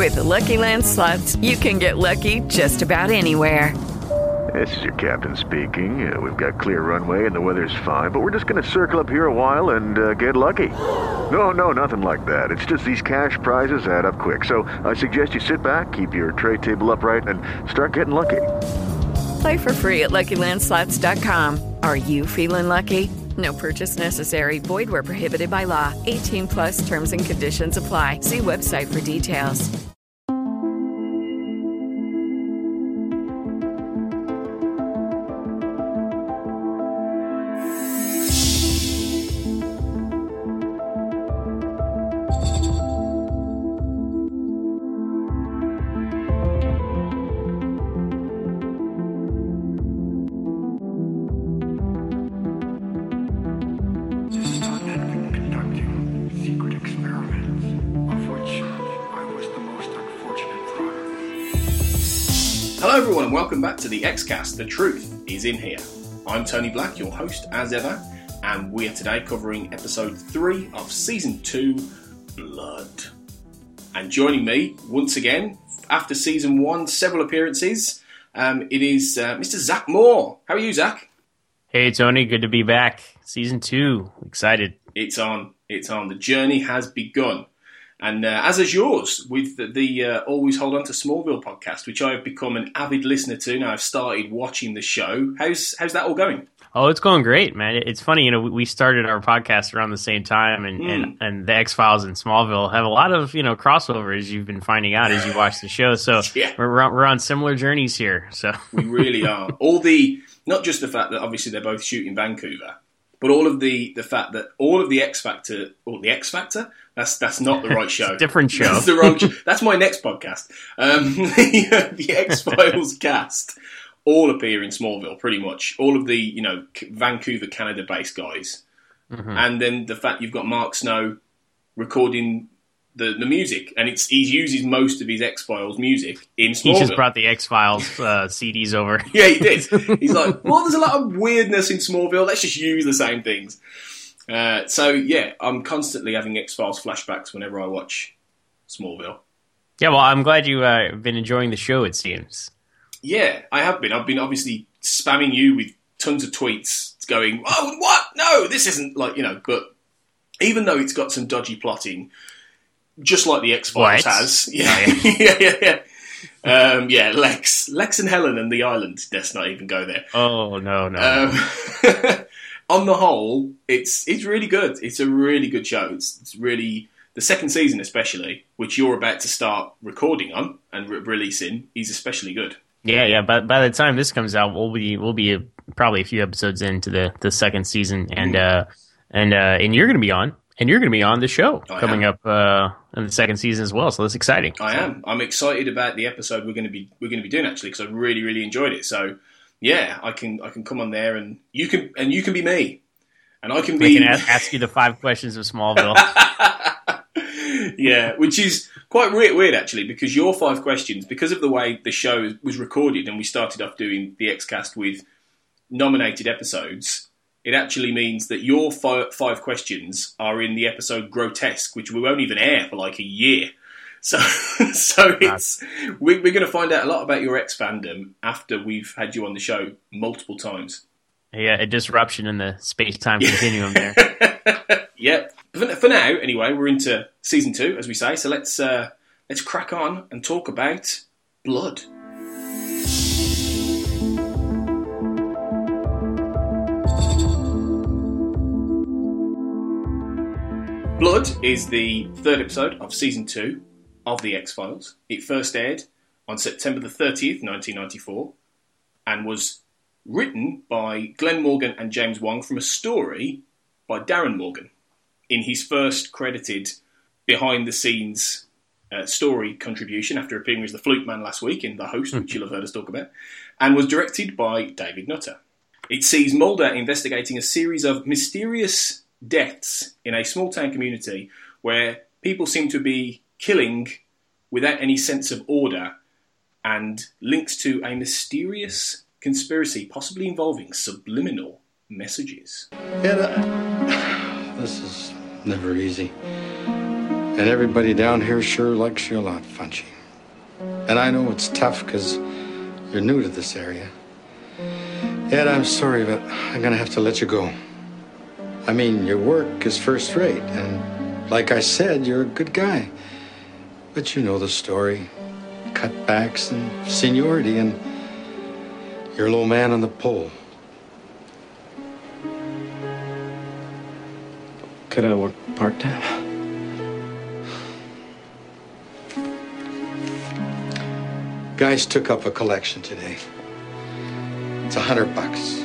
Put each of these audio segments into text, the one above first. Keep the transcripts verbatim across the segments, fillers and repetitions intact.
With the Lucky Land Slots, you can get lucky just about anywhere. This is your captain speaking. Uh, we've got clear runway and the weather's fine, but we're just going to circle up here a while and uh, get lucky. No, no, nothing like that. It's just these cash prizes add up quick. So I suggest you sit back, keep your tray table upright, and start getting lucky. Play for free at Lucky Land Slots dot com. Are you feeling lucky? No purchase necessary. Void where prohibited by law. eighteen plus terms and conditions apply. See website for details. Hello everyone and welcome back to the X-Cast. The truth is in here. I'm Tony Black, your host as ever, and we are today covering episode three of season two, Blood. And joining me once again, after season one, several appearances, um, it is uh, Mister Zach Moore. How are you, Zach? Hey Tony, good to be back. Season two, excited. It's on, it's on. The journey has begun. And uh, as is yours, with the, the uh, Always Hold On to Smallville podcast, which I have become an avid listener to. Now I've started watching the show. How's how's that all going? Oh, it's going great, man. It's funny, you know, we started our podcast around the same time, and, mm. and, and the X-Files and Smallville have a lot of, you know, crossovers you've been finding out as you watch the show. So yeah. we're, we're on similar journeys here. So we really are. All the, not just the fact that obviously they're both shooting Vancouver, but all of the, the fact that all of the X Factor, or the X Factor, that's that's not the right show. Different show. That's the wrong show. That's my next podcast. Um, the, the X-Files cast all appear in Smallville, pretty much. All of the, you know, Vancouver, Canada-based guys. Mm-hmm. And then the fact you've got Mark Snow recording the, the music, and it's he uses most of his X-Files music in Smallville. He just brought the X-Files uh, C Ds over. Yeah, he did. He's like, well, there's a lot of weirdness in Smallville. Let's just use the same things. Uh, so, yeah, I'm constantly having X-Files flashbacks whenever I watch Smallville. Yeah, well, I'm glad you've uh, been enjoying the show, it seems. Yeah, I have been. I've been obviously spamming you with tons of tweets going, oh, what? No, this isn't like, you know, but even though it's got some dodgy plotting, just like the X-Files what? has. Yeah, yeah, yeah, yeah. Um, yeah, Lex. Lex and Helen and the island. Let's not even go there. Oh, no, no. Um, on the whole, it's it's really good. It's a really good show. It's, it's really, the second season especially, which you're about to start recording on and re- releasing, is especially good. Yeah, yeah. But by the time this comes out, we'll be we'll be a, probably a few episodes into the, the second season, and mm. uh, and uh, and you're going to be on, and you're going to be on the show I coming am. up uh, in the second season as well. So that's exciting. I so. am. I'm excited about the episode we're going to be we're going to be doing actually, because I really really enjoyed it. So yeah, I can I can come on there, and you can and you can be me, and I can be. I can ask, ask you the five questions of Smallville. Yeah, which is quite weird, weird actually, because your five questions, because of the way the show was recorded, and we started off doing the X-Cast with nominated episodes, it actually means that your five, five questions are in the episode Grotesque, which we won't even air for like a year. So, so it's we, we're going to find out a lot about your X fandom after we've had you on the show multiple times. Yeah, a disruption in the space-time continuum there. Yep. For, for now, anyway, we're into season two, as we say. So let's uh, let's crack on and talk about Blood. Blood is the third episode of season two of The X-Files. It first aired on September the thirtieth, nineteen ninety-four, and was written by Glenn Morgan and James Wong from a story by Darren Morgan in his first credited behind-the-scenes uh, story contribution after appearing as the Flute Man last week in The Host, which you'll have heard us talk about, and was directed by David Nutter. It sees Mulder investigating a series of mysterious deaths in a small-town community where people seem to be killing without any sense of order, and links to a mysterious conspiracy possibly involving subliminal messages. Yeah, that, this is never easy. And everybody down here sure likes you a lot, Funchy. And I know it's tough because you're new to this area. Ed, I'm sorry, but I'm gonna have to let you go. I mean, your work is first rate, and like I said, you're a good guy. But you know the story. Cutbacks and seniority, and you're a low man on the pole. Could I work part-time? Guys took up a collection today. It's a hundred bucks.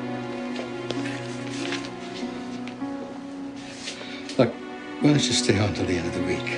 Look, why don't you stay on till the end of the week?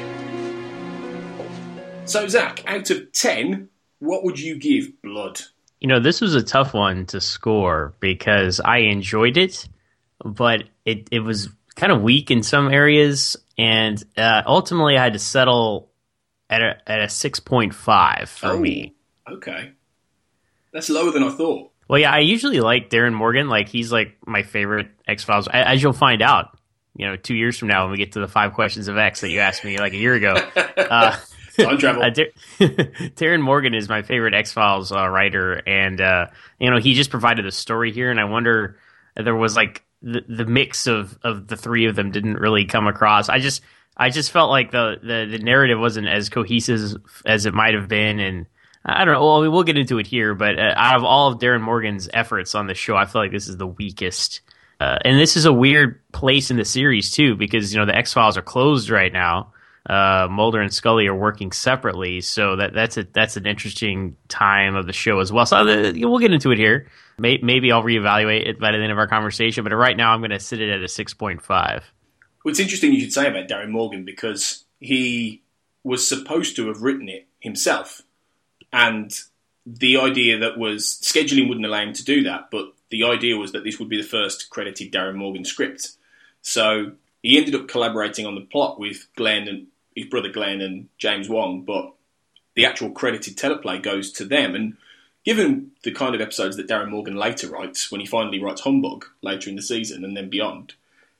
So, Zach, out of ten, what would you give Blood? You know, this was a tough one to score because I enjoyed it, but it, it was kind of weak in some areas, and uh, ultimately I had to settle at a, at a six point five for oh, me. Okay. That's lower than I thought. Well, yeah, I usually like Darren Morgan. Like, he's like my favorite X-Files, as you'll find out, you know, two years from now when we get to the five questions of X that you asked me like a year ago. Uh, Time travel. uh, Dar- Darren Morgan is my favorite X-Files uh, writer, and, uh, you know, he just provided a story here, and I wonder if there was like the, the mix of, of the three of them didn't really come across. I just I just felt like the, the, the narrative wasn't as cohesive as, as it might have been, and I don't know. Well, we'll get into it here, but uh, out of all of Darren Morgan's efforts on the show, I feel like this is the weakest. Uh, and this is a weird place in the series, too, because, you know, the X-Files are closed right now. Uh, Mulder and Scully are working separately, so that that's a that's an interesting time of the show as well. So uh, we'll get into it here. May, maybe I'll reevaluate it by the end of our conversation, but right now I'm going to sit it at a six point five. Well, it's interesting you should say about Darren Morgan because he was supposed to have written it himself, and the idea that was scheduling wouldn't allow him to do that, but the idea was that this would be the first credited Darren Morgan script. So he ended up collaborating on the plot with Glenn and his brother Glenn and James Wong, but the actual credited teleplay goes to them. And given the kind of episodes that Darren Morgan later writes, when he finally writes Humbug later in the season and then beyond,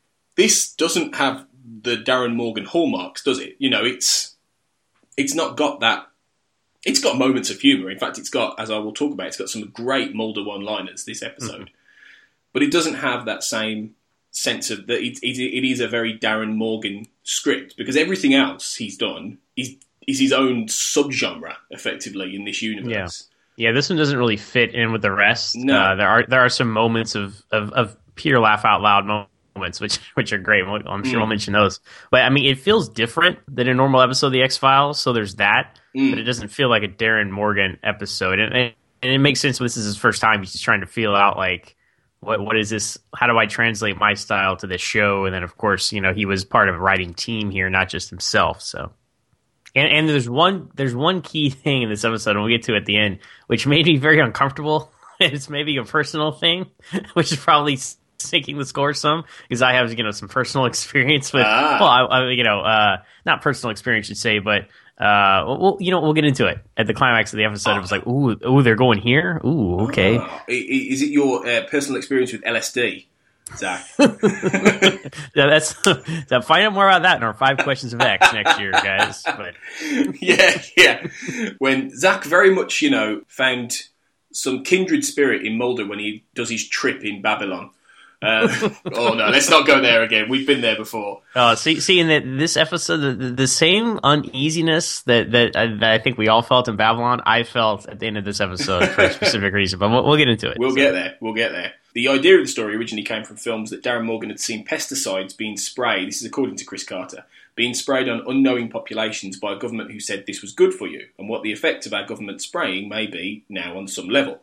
this doesn't have the Darren Morgan hallmarks, does it? You know, it's it's not got that. It's got moments of humour. In fact, it's got, as I will talk about, it's got some great Mulder one-liners this episode. Mm-hmm. But it doesn't have that same sense of that. It, it, it is a very Darren Morgan script because everything else he's done is is his own subgenre, effectively, in this universe. Yeah, yeah. This one doesn't really fit in with the rest. No, uh, there are there are some moments of of, of pure laugh out loud moments, which which are great. I'm sure mm. we'll mention those. But I mean, it feels different than a normal episode of the X-Files. So there's that, mm. but it doesn't feel like a Darren Morgan episode, and, and and it makes sense when this is his first time. He's just trying to feel out like. What what is this? How do I translate my style to this show? And then, of course, you know, he was part of a writing team here, not just himself. So, and and there's one there's one key thing in this episode, and we'll get to at the end, which made me very uncomfortable. It's maybe a personal thing, which is probably sinking the score some because I have you know some personal experience with. Ah. Well, I, I, you know, uh, not personal experience, you'd say, but. Uh, well, you know, we'll get into it at the climax of the episode. Oh. It was like, ooh, ooh, they're going here. Ooh, okay. Oh. Is it your uh, personal experience with L S D, Zach? yeah, that's. So find out more about that in our five questions of X next year, guys. But yeah, yeah. When Zach very much, you know, found some kindred spirit in Mulder when he does his trip in Babylon. Uh, oh no, let's not go there again. We've been there before. Uh, see, see, in the, this episode, the, the same uneasiness that that, uh, that I think we all felt in Babylon, I felt at the end of this episode for a specific reason. But we'll, we'll get into it. We'll so. get there. We'll get there. The idea of the story originally came from films that Darren Morgan had seen pesticides being sprayed. This is according to Chris Carter, being sprayed on unknowing populations by a government who said this was good for you, and what the effect of our government spraying may be now on some level.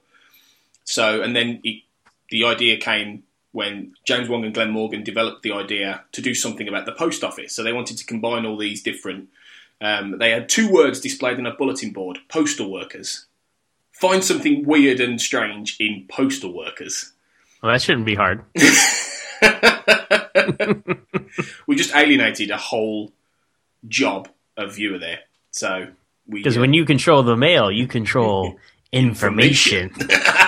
So, and then it, the idea came. When James Wong and Glenn Morgan developed the idea to do something about the post office. So they wanted to combine all these different... Um, they had two words displayed on a bulletin board, postal workers. Find something weird and strange in postal workers. Well, that shouldn't be hard. We just alienated a whole job of viewer there. So we... Because uh, when you control the mail, you control information.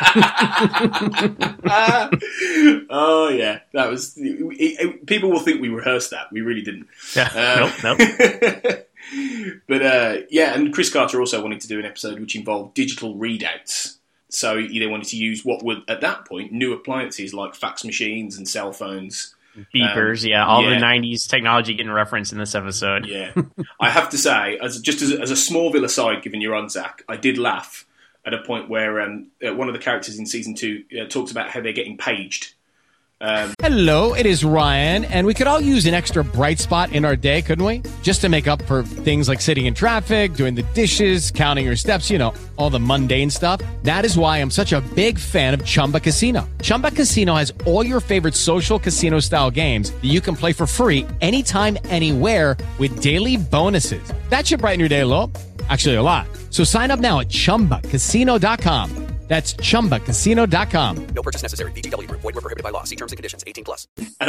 Oh yeah, that was. It, it, people will think we rehearsed that. We really didn't. Yeah, uh, nope, nope. But uh, yeah, and Chris Carter also wanted to do an episode which involved digital readouts. So they wanted to use what were at that point new appliances like fax machines and cell phones. Beepers, um, yeah, all yeah. the nineties technology getting referenced in this episode. Yeah, I have to say, as just as a, as a Smallville aside, given you're on, Zach, I did laugh at a point where um, uh, one of the characters in season two uh, talks about how they're getting paged. Um, Hello, it is Ryan, and we could all use an extra bright spot in our day, couldn't we? Just to make up for things like sitting in traffic, doing the dishes, counting your steps, you know, all the mundane stuff. That is why I'm such a big fan of Chumba Casino. Chumba Casino has all your favorite social casino-style games that you can play for free anytime, anywhere with daily bonuses. That should brighten your day a little. Actually, a lot. So sign up now at chumba casino dot com. That's chumba casino dot com. No purchase necessary. V G W. Void were prohibited by law. See terms and conditions. eighteen plus. And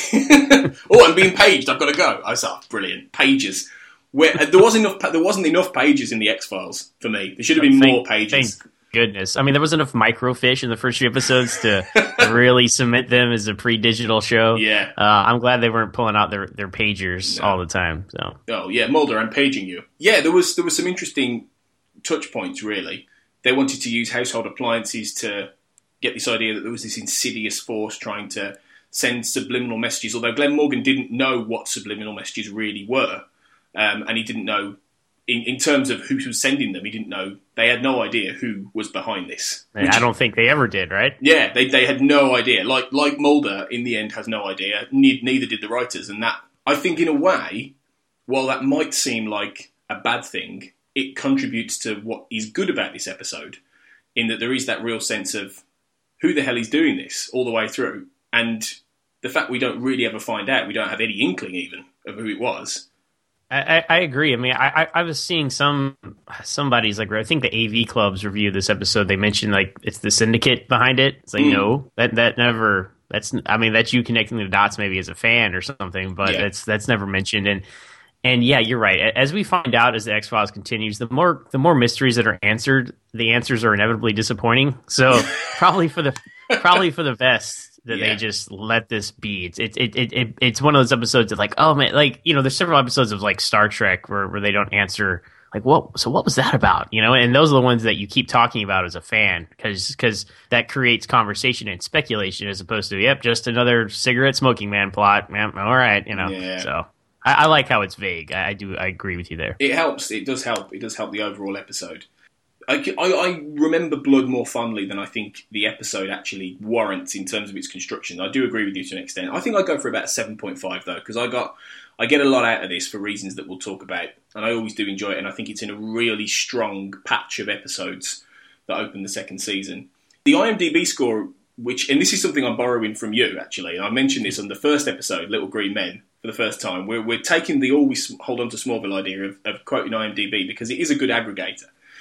I, oh, I'm being paged. I've got to go. I was like, oh, brilliant pages. Where there wasn't enough. There wasn't enough pages in the X-Files for me. There should have been thank, more pages. Thank goodness. I mean, there wasn't enough microfiche in the first few episodes to really cement them as a pre-digital show. Yeah, uh, I'm glad they weren't pulling out their their pagers no. all the time. So. Oh yeah, Mulder, I'm paging you. Yeah, there was there was some interesting touch points. Really, they wanted to use household appliances to get this idea that there was this insidious force trying to send subliminal messages. Although Glenn Morgan didn't know what subliminal messages really were, um, and he didn't know. In, in terms of who was sending them, he didn't know. They had no idea who was behind this. Which, I don't think they ever did, right? Yeah, they they had no idea. Like like Mulder, in the end, has no idea. Ne- neither did the writers. And that, I think, in a way, while that might seem like a bad thing, it contributes to what is good about this episode, in that there is that real sense of who the hell is doing this all the way through. And the fact we don't really ever find out, we don't have any inkling even of who it was. I, I agree. I mean, I, I was seeing some somebody's like I think the A V Club's review of this episode. They mentioned like it's the Syndicate behind it. It's like mm. no, that that never. That's I mean that's you connecting the dots maybe as a fan or something, but yeah. that's that's never mentioned. And and yeah, you're right. As we find out as the X-Files continues, the more the more mysteries that are answered, the answers are inevitably disappointing. So probably for the probably for the best. That yeah. they just let this be. It's it, it it it it's one of those episodes of like, oh man, like you know, there's several episodes of like Star Trek where, where they don't answer like, what? So what was that about? You know, and those are the ones that you keep talking about as a fan because because that creates conversation and speculation as opposed to yep, just another cigarette smoking man plot. Yeah, all right, you know. Yeah. So I, I like how it's vague. I, I do. I agree with you there. It helps. It does help. It does help the overall episode. I, I, I remember Blood more fondly than I think the episode actually warrants in terms of its construction. I do agree with you to an extent. I think I go for about seven point five though, because I got I get a lot out of this for reasons that we'll talk about, and I always do enjoy it. And I think it's in a really strong patch of episodes that open the second season. The IMDb score, which and this is something I'm borrowing from you actually, and I mentioned this on the first episode, Little Green Men, for the first time. We're we're taking the always hold on to Smallville idea of, of quoting IMDb because it is a good aggregator.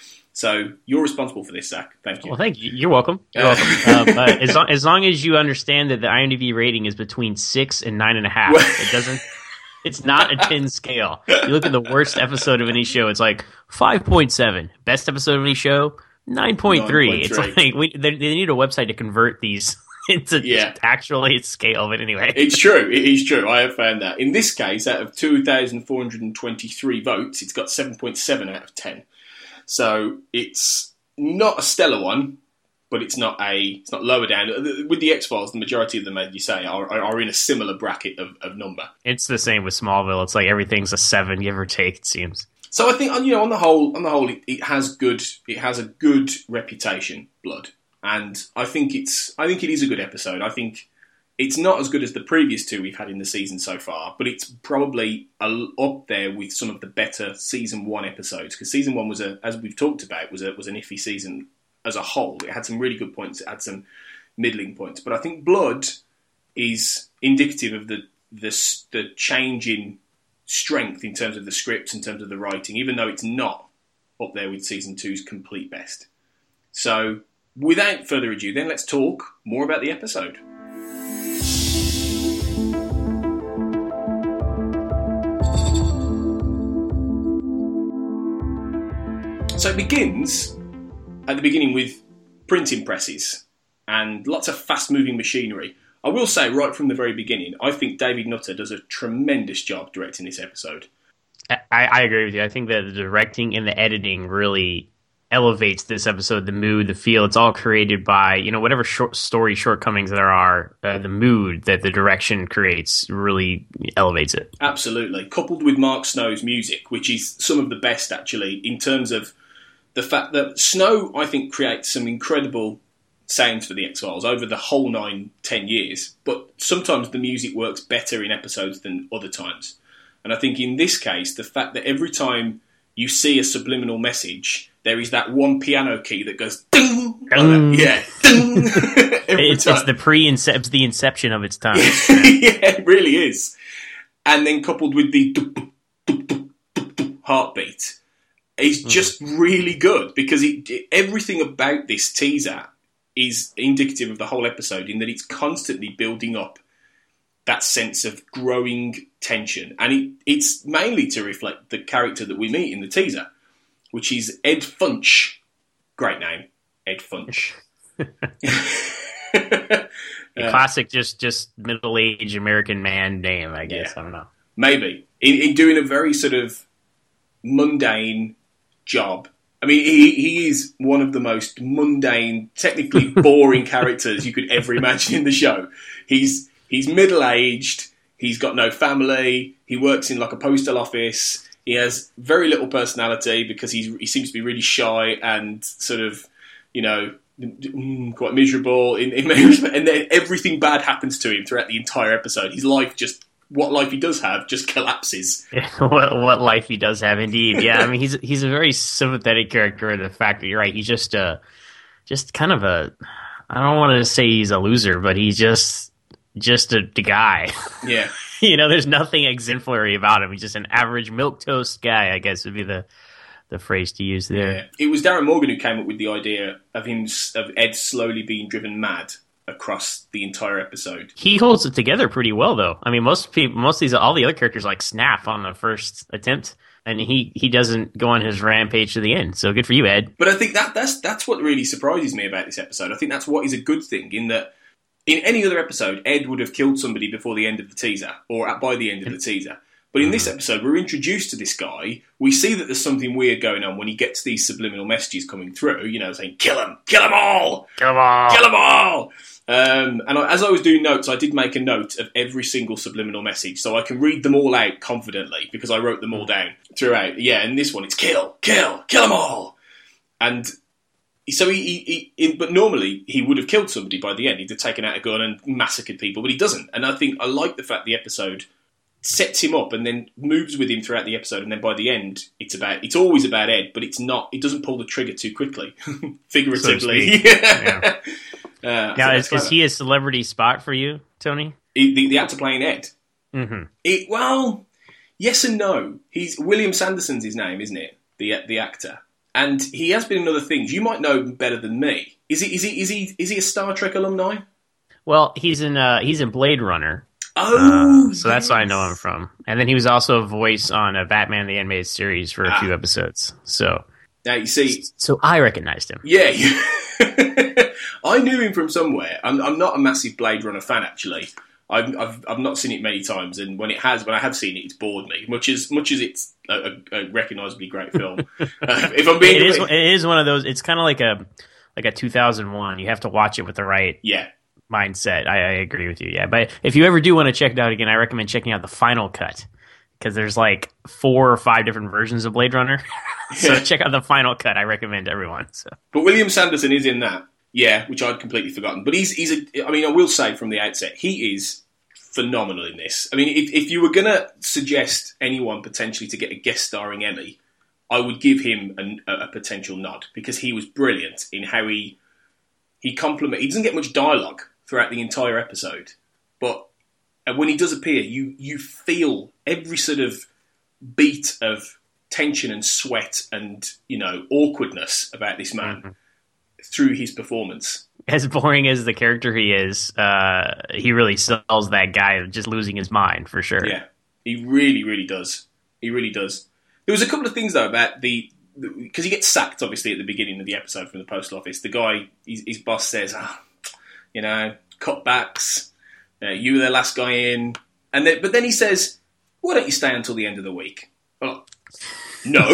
So you're responsible for this, Zach. Thank you. Well, thank you. You're welcome. You're welcome. um, but as long, as long as you understand that the IMDb rating is between six and nine and a half, it doesn't. It's not a ten scale. You look at the worst episode of any show, it's like five point seven. Best episode of any show, nine point three. It's like we, they, they need a website to convert these into yeah. actually scale. But anyway, it's true. It is true. I have found that in this case, out of two thousand four hundred twenty-three votes, it's got seven point seven out of ten. So it's not a stellar one, but it's not a it's not lower down. With the X-Files, the majority of them, as you say, are, are in a similar bracket of, of number. It's the same with Smallville. It's like everything's a seven, give or take. It seems. So I think you know on the whole, on the whole, it, it has good. It has a good reputation, Blood, and I think it's. I think it is a good episode. I think. It's not as good as the previous two we've had in the season so far, but it's probably up there with some of the better season one episodes. Because season one was a, as we've talked about, was a was an iffy season as a whole. It had some really good points. It had some middling points. But I think Blood is indicative of the the, the change in strength in terms of the scripts, in terms of the writing, even though it's not up there with season two's complete best. So, without further ado, then let's talk more about the episode. So it begins at the beginning with printing presses and lots of fast-moving machinery. I will say right from the very beginning, I think David Nutter does a tremendous job directing this episode. I, I agree with you. I think that the directing and the editing really elevates this episode, the mood, the feel. It's all created by, you know, whatever short story shortcomings there are, uh, the mood that the direction creates really elevates it. Absolutely. Coupled with Mark Snow's music, which is some of the best, actually, in terms of the fact that Snow, I think, creates some incredible sounds for the X-Files over the whole nine, ten years. But sometimes the music works better in episodes than other times. And I think in this case, the fact that every time you see a subliminal message, there is that one piano key that goes ding, ding. Like yeah, ding. it's, it's the pre-inception, the inception of its time. Yeah, it really is. And then coupled with the dup, dup, dup, dup, dup, heartbeat, it's mm. just really good because it, it, everything about this teaser is indicative of the whole episode in that it's constantly building up that sense of growing tension. And it, it's mainly to reflect the character that we meet in the teaser, which is Ed Funch. Great name, Ed Funch. uh, classic, just just middle-aged American man name, I guess. Yeah, I don't know. Maybe. In, in doing a very sort of mundane job. I mean, he, he is one of the most mundane, technically boring characters you could ever imagine in the show. He's he's middle-aged, he's got no family, he works in like a postal office, he has very little personality because he's, he seems to be really shy and sort of, you know, quite miserable. In, in and then everything bad happens to him throughout the entire episode. His life just, what life he does have, just collapses. what, what life he does have, indeed. Yeah, I mean, he's he's a very sympathetic character in the fact that you're right. He's just a, just kind of a, I don't want to say he's a loser, but he's just just a, a guy. Yeah. You know, there's nothing exemplary about him. He's just an average milquetoast guy, I guess would be the the phrase to use there. Yeah. It was Darren Morgan who came up with the idea of him, of Ed slowly being driven mad across the entire episode. He holds it together pretty well, though. I mean, most people, most of these, all the other characters like snap on the first attempt, and he, he doesn't go on his rampage to the end. So good for you, Ed. But I think that that's that's what really surprises me about this episode. I think that's what is a good thing, in that in any other episode, Ed would have killed somebody before the end of the teaser, or at, by the end of the teaser. But in this episode, we're introduced to this guy. We see that there's something weird going on when he gets these subliminal messages coming through, you know, saying, kill him, kill them all, kill them all, kill them all. Um, and I, as I was doing notes, I did make a note of every single subliminal message, so I can read them all out confidently, because I wrote them all down throughout. Yeah, and this one, it's kill, kill, kill them all. And so he, he, he, but normally he would have killed somebody by the end. He'd have taken out a gun and massacred people, but he doesn't. And I think I like the fact the episode sets him up and then moves with him throughout the episode, and then by the end, it's about it's always about Ed, but it's not. It doesn't pull the trigger too quickly, figuratively. So yeah. uh, now, is, is he a celebrity spot for you, Tony? He, the, the actor playing Ed. Mm-hmm. It, well, yes and no. He's William Sanderson's his name, isn't it? The the actor. And he has been in other things. You might know better than me. Is he? Is he? Is he? Is he a Star Trek alumni? Well, he's in. Uh, he's in Blade Runner. Oh, uh, so yes. That's where I know him from. And then he was also a voice on a Batman the Animated Series for a ah. few episodes. So now you see. So I recognized him. Yeah, I knew him from somewhere. I'm, I'm not a massive Blade Runner fan, actually. I've, I've I've not seen it many times, and when it has, when I have seen it, it's bored me. Much as much as it's a, a, a recognisably great film. uh, if I'm being, it is, it is one of those. It's kind of like a like a two thousand one. You have to watch it with the right yeah mindset. I, I agree with you. Yeah, but if you ever do want to check it out again, I recommend checking out the final cut, because there's like four or five different versions of Blade Runner. So yeah. Check out the final cut. I recommend everyone. So, but William Sanderson is in that. Yeah, which I'd completely forgotten. But he's he's a, I mean, I will say from the outset, he is phenomenal in this. I mean, if, if you were going to suggest anyone potentially to get a guest starring Emmy, I would give him an, a, a potential nod, because he was brilliant in how he he compliment. He doesn't get much dialogue throughout the entire episode, but when he does appear, you you feel every sort of beat of tension and sweat and, you know, awkwardness about this man. Mm-hmm. Through his performance. As boring as the character he is, uh, he really sells that guy just losing his mind, for sure. Yeah, he really, really does. He really does. There was a couple of things, though, about the because he gets sacked, obviously, at the beginning of the episode from the postal office. The guy, his, his boss says, oh, you know, cutbacks, uh, you were the last guy in. And then, but then he says, why don't you stay until the end of the week? Well, no.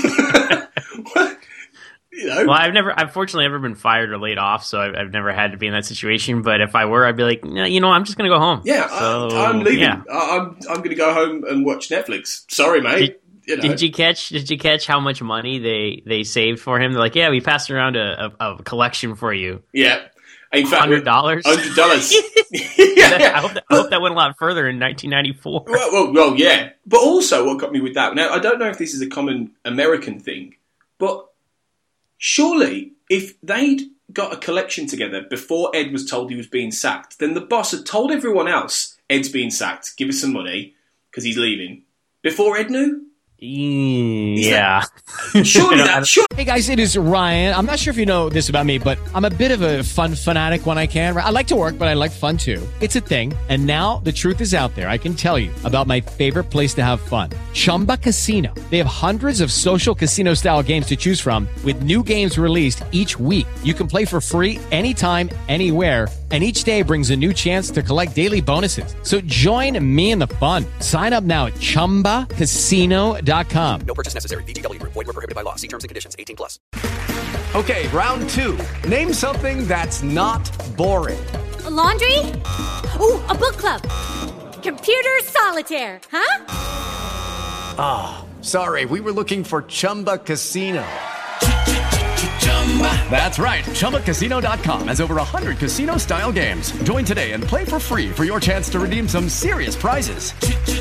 You know? Well, I've never, I've fortunately never been fired or laid off, so I've, I've never had to be in that situation. But if I were, I'd be like, no, you know, I'm just going to go home. Yeah, so, I, I'm leaving. Yeah. I'm I'm going to go home and watch Netflix. Sorry, mate. Did, you know. did you catch? Did you catch how much money they, they saved for him? They're like, yeah, we passed around a, a, a collection for you. Yeah, in fact, hundred dollars. Hundred dollars. Yeah, I hope that, I hope that went a lot further in nineteen ninety-four. Well, well, well, yeah. But also, what got me with that? Now, I don't know if this is a common American thing, but surely, if they'd got a collection together before Ed was told he was being sacked, then the boss had told everyone else, Ed's being sacked, give us some money, because he's leaving, before Ed knew? Yeah. That, surely that... Sure. Hey guys, it is Ryan. I'm not sure if you know this about me, but I'm a bit of a fun fanatic when I can. I like to work, but I like fun too. It's a thing. And now the truth is out there. I can tell you about my favorite place to have fun. Chumba Casino. They have hundreds of social casino style games to choose from with new games released each week. You can play for free anytime, anywhere. And each day brings a new chance to collect daily bonuses. So join me in the fun. Sign up now at chumba casino dot com. No purchase necessary. V G W Group. Void where prohibited by law. See terms and conditions. eighteen plus. Okay, round two. Name something that's not boring. A laundry? Ooh, a book club. Computer solitaire, huh? Ah, oh, sorry. We were looking for Chumba Casino. That's right. Chumba Casino dot com has over one hundred casino-style games. Join today and play for free for your chance to redeem some serious prizes.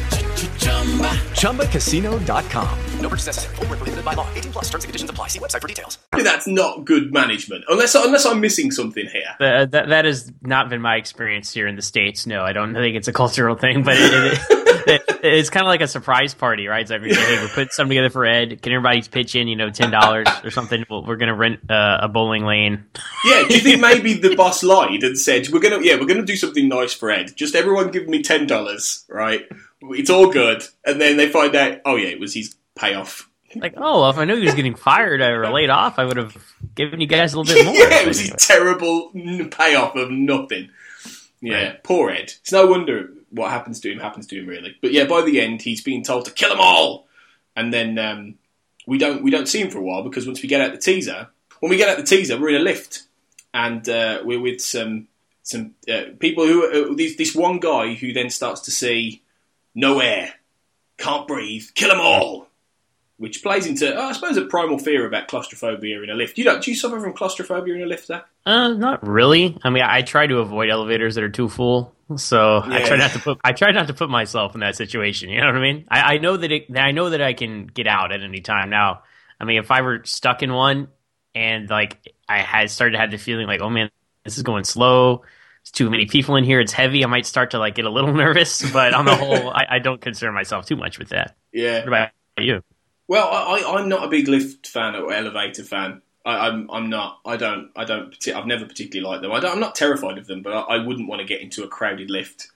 Chumba Casino dot com. No purchase necessary. Void where prohibited by law. eighteen plus. Terms and conditions apply. See website for details. That's not good management, unless unless I'm missing something here. Uh, that that has not been my experience here in the States. No, I don't think it's a cultural thing, but it, it, it, it's kind of like a surprise party, right? It's like, hey, we're putting something together for Ed. Can everybody pitch in, you know, ten dollars or something? Well, we're going to rent uh, a bowling lane. Yeah, do you think maybe the boss lied and said, we're going to, yeah, we're going to do something nice for Ed. Just everyone give me ten dollars, right? It's all good. And then they find out, oh yeah, it was his payoff. Like, oh, well, if I knew he was getting fired or laid off, I would have given you guys a little bit more. Yeah, it was his terrible payoff of nothing. Yeah, right. Poor Ed. It's no wonder what happens to him happens to him, really. But yeah, by the end, he's being told to kill them all. And then um, we don't we don't see him for a while, because once we get out the teaser, when we get out the teaser, we're in a lift. And uh, we're with some some uh, people who... Uh, this, this one guy who then starts to see no air, can't breathe, kill them all. Which plays into, oh, I suppose, a primal fear about claustrophobia in a lift. You don't, do you suffer from claustrophobia in a lift, Zach? Uh, not really. I mean, I try to avoid elevators that are too full, so yeah. I try not to put. I try not to put myself in that situation. You know what I mean? I, I know that it, I know that I can get out at any time. Now, I mean, if I were stuck in one and like I had started to have the feeling like, oh man, this is going slow. There's too many people in here. It's heavy. I might start to like get a little nervous. But on the whole, I, I don't concern myself too much with that. Yeah. What about you? Well, I, I'm not a big lift fan or elevator fan. I, I'm, I'm not. I don't. I don't. I've never particularly liked them. I don't, I'm not terrified of them, but I, I wouldn't want to get into a crowded lift,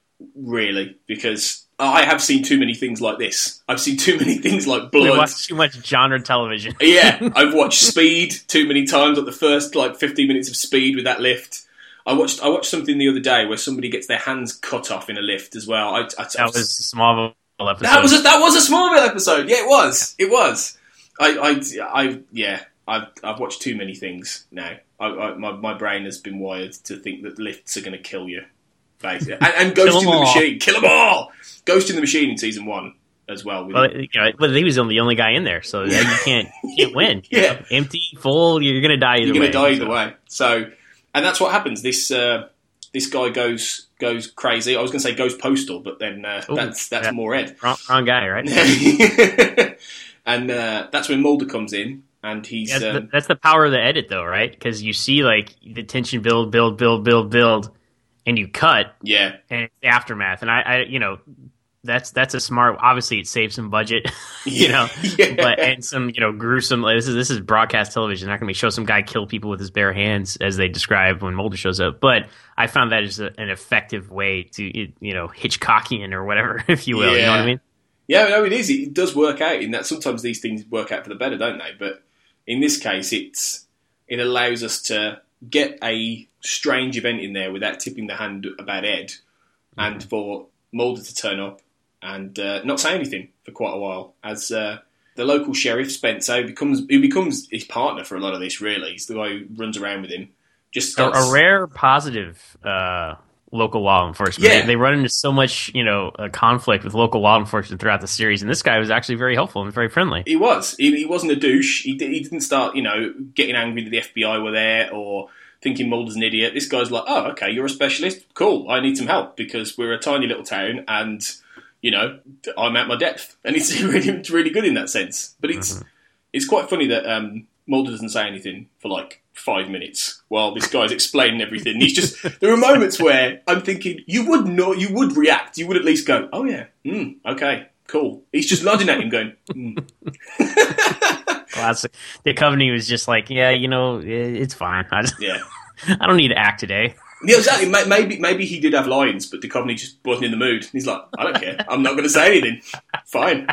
really, because I have seen too many things like this. I've seen too many things like blood. We watch too much genre television. Yeah, I've watched Speed too many times. Like the first like fifteen minutes of Speed with that lift. I watched. I watched something the other day where somebody gets their hands cut off in a lift as well. I, I, that I was, was Smallville. Episode. That was a, that was a Smallville episode. Yeah, it was. It was. I, I, I yeah. I've I've watched too many things now. I, I, my my brain has been wired to think that lifts are going to kill you, basically. And, and Ghost in the all. Machine, kill them all. Ghost in the Machine in season one as well. Well, you know, well, he was the only guy in there, so you can't you can't win. Yeah, you know, empty, full. You're going to die either you're way. You're going to die either so. way. So, and that's what happens. This uh, this guy goes. Goes crazy. I was going to say goes postal, but then uh, Ooh, that's that's yeah. more Ed. Wrong, wrong guy, right? And uh, that's when Mulder comes in, and he's yeah, that's, um, the, that's the power of the edit, though, right? Because you see like the tension build, build, build, build, build, and you cut, yeah, and it's the aftermath. And I, I, you know, that's that's a smart. Obviously, it saves some budget, you know, yeah. but and some you know gruesome. Like, this is this is broadcast television. They're not going to show some guy kill people with his bare hands as they describe when Mulder shows up. But I found that is a, an effective way to you know Hitchcockian or whatever, if you will. Yeah. You know what I mean? Yeah, no, it is. It does work out in that sometimes these things work out for the better, don't they? But in this case, it's it allows us to get a strange event in there without tipping the hand about Ed, mm-hmm. and for Mulder to turn up and uh, not say anything for quite a while. As uh, the local sheriff, Spencer, who becomes, who becomes his partner for a lot of this, really. He's the guy who runs around with him. Just starts... a, a rare positive uh, local law enforcement. Yeah. They, they run into so much, you know, uh, conflict with local law enforcement throughout the series, and this guy was actually very helpful and very friendly. He was. He, he wasn't a douche. He, he didn't start, you know, getting angry that the F B I were there or thinking Mulder's an idiot. This guy's like, oh, okay, you're a specialist? Cool, I need some help because we're a tiny little town and, you know, I'm at my depth. And it's really, it's really good in that sense. But it's mm-hmm. it's quite funny that um, Mulder doesn't say anything for like five minutes while this guy's explaining everything. He's just, there are moments where I'm thinking, you would know, you would react. You would at least go, oh yeah, mm, okay, cool. He's just nodding at him going, mm. Classic. The company was just like, yeah, you know, it's fine. I just, yeah. I don't need to act today. Yeah, exactly. Maybe maybe he did have lines, but Duchovny just wasn't in the mood. He's like, I don't care. I'm not going to say anything. Fine.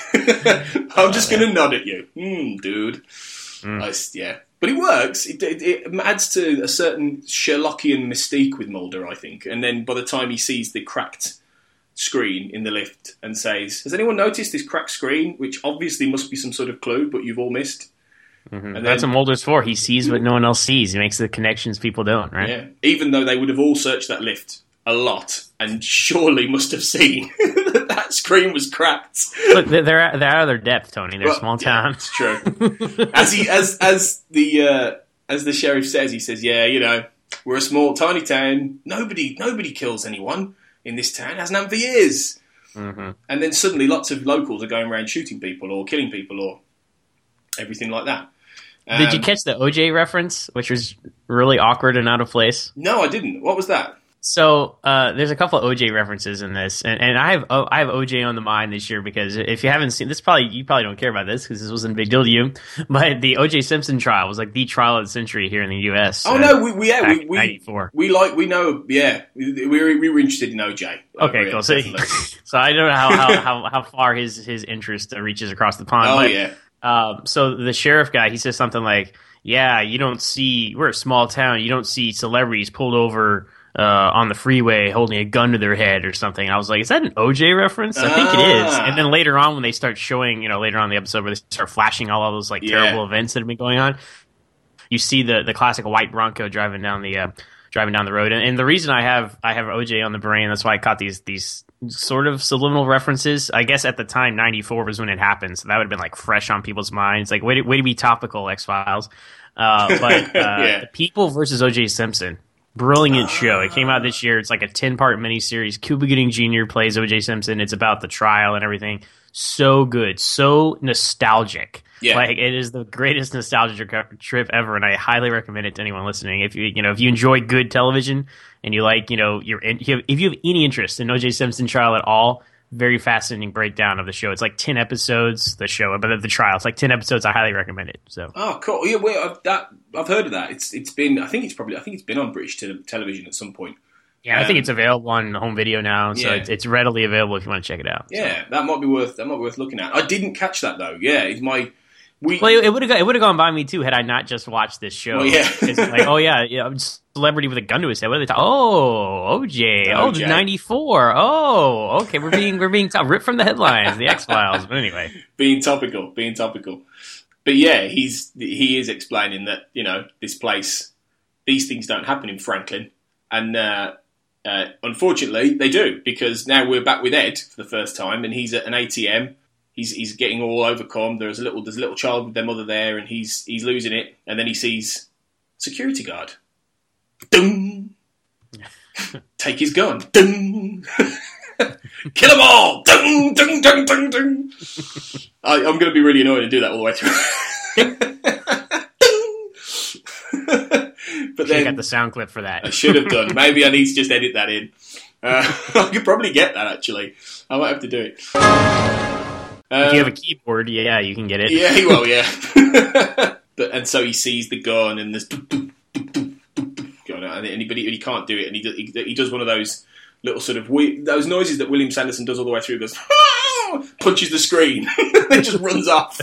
I'm just going to nod at you. Mm, dude. Mm. I, yeah. But it works. It, it, it adds to a certain Sherlockian mystique with Mulder, I think. And then by the time he sees the cracked screen in the lift and says, has anyone noticed this cracked screen? Which obviously must be some sort of clue, but you've all missed. Mm-hmm. And then, that's what Mulder's for. He sees what no one else sees. He makes the connections people don't, right? Yeah. Even though they would have all searched that lift a lot and surely must have seen that that screen was cracked. Look, they're they're out of their depth, Tony. They're well, small town. Yeah, it's true. as he as as the uh, as the sheriff says, he says, "Yeah, you know, we're a small, tiny town. Nobody nobody kills anyone in this town. It hasn't happened for years." Mm-hmm. And then suddenly, lots of locals are going around shooting people or killing people or everything like that. Um, Did you catch the O J reference, which was really awkward and out of place? No, I didn't. What was that? So uh, there's a couple of O J references in this, and, and I have oh, I have O J on the mind this year because if you haven't seen this, probably you probably don't care about this because this wasn't a big deal to you. But the O J Simpson trial was like the trial of the century here in the U S. Oh uh, no, we, we yeah we we, we like we know yeah we were we were interested in O J. Okay, cool. So, so I don't know how, how, how, how far his his interest reaches across the pond. Oh but, yeah. Um, so the sheriff guy, he says something like, "Yeah, you don't see we're a small town. You don't see celebrities pulled over." Uh, on the freeway holding a gun to their head or something. I was like, is that an O J reference? I think it is. And then later on when they start showing, you know, later on in the episode where they start flashing all of those like yeah. terrible events that have been going on, you see the the classic white Bronco driving down the uh, driving down the road. And, and the reason I have I have O J on the brain, that's why I caught these these sort of subliminal references. I guess at the time ninety-four was when it happened, so that would have been like fresh on people's minds. Like way to, way to be topical, X-Files. Uh, but uh, yeah. The People versus O J Simpson. Brilliant show. It came out this year. It's like a ten-part miniseries. Cuba Gooding Junior plays O J Simpson. It's about the trial and everything. So good. So nostalgic. Yeah. Like, it is the greatest nostalgia trip ever, and I highly recommend it to anyone listening. If you you know if you enjoy good television and you like, you know, you're in, if you have, if you have any interest in O J Simpson trial at all, very fascinating breakdown of the show. It's like ten episodes, the show, but the trial. It's like ten episodes. I highly recommend it. So. Oh, cool. Yeah, well, I've, that, I've heard of that. It's it's been. I think it's probably. I think it's been on British te- television at some point. Yeah, um, I think it's available on home video now, so yeah. it's, it's readily available if you want to check it out. Yeah, so. that might be worth. That might be worth looking at. I didn't catch that though. Yeah, it's my. We, well, it would have it would have gone by me too had I not just watched this show. Well, yeah, it's like, oh yeah, yeah, celebrity with a gun to his head. What are they talking? Oh, O J. Oh, ninety-four. Oh, okay. We're being we're being t- ripped from the headlines, the X-Files. But anyway, being topical, being topical. But yeah, he's he is explaining that, you know, this place, these things don't happen in Franklin, and uh, uh, unfortunately they do, because now we're back with Ed for the first time, and he's at an A T M. He's he's getting all overcome. There's a little there's a little child with their mother there, and he's he's losing it. And then he sees security guard. Ding! Take his gun. Ding! Kill them all! Ding! Ding! Ding! Ding! Ding! I, I'm going to be really annoyed and do that all the way through. But then you got the sound clip for that. I should have done. Maybe I need to just edit that in. Uh, I could probably get that actually. I might have to do it. If you have a keyboard, yeah, you can get it. Yeah, he will, yeah. But, and so he sees the gun, and there's doop, doop, doop, doop, doop, doop, going on, and he, he can't do it, and he, he, he does one of those little sort of we, those noises that William Sanderson does all the way through. He goes, punches the screen, and just runs off.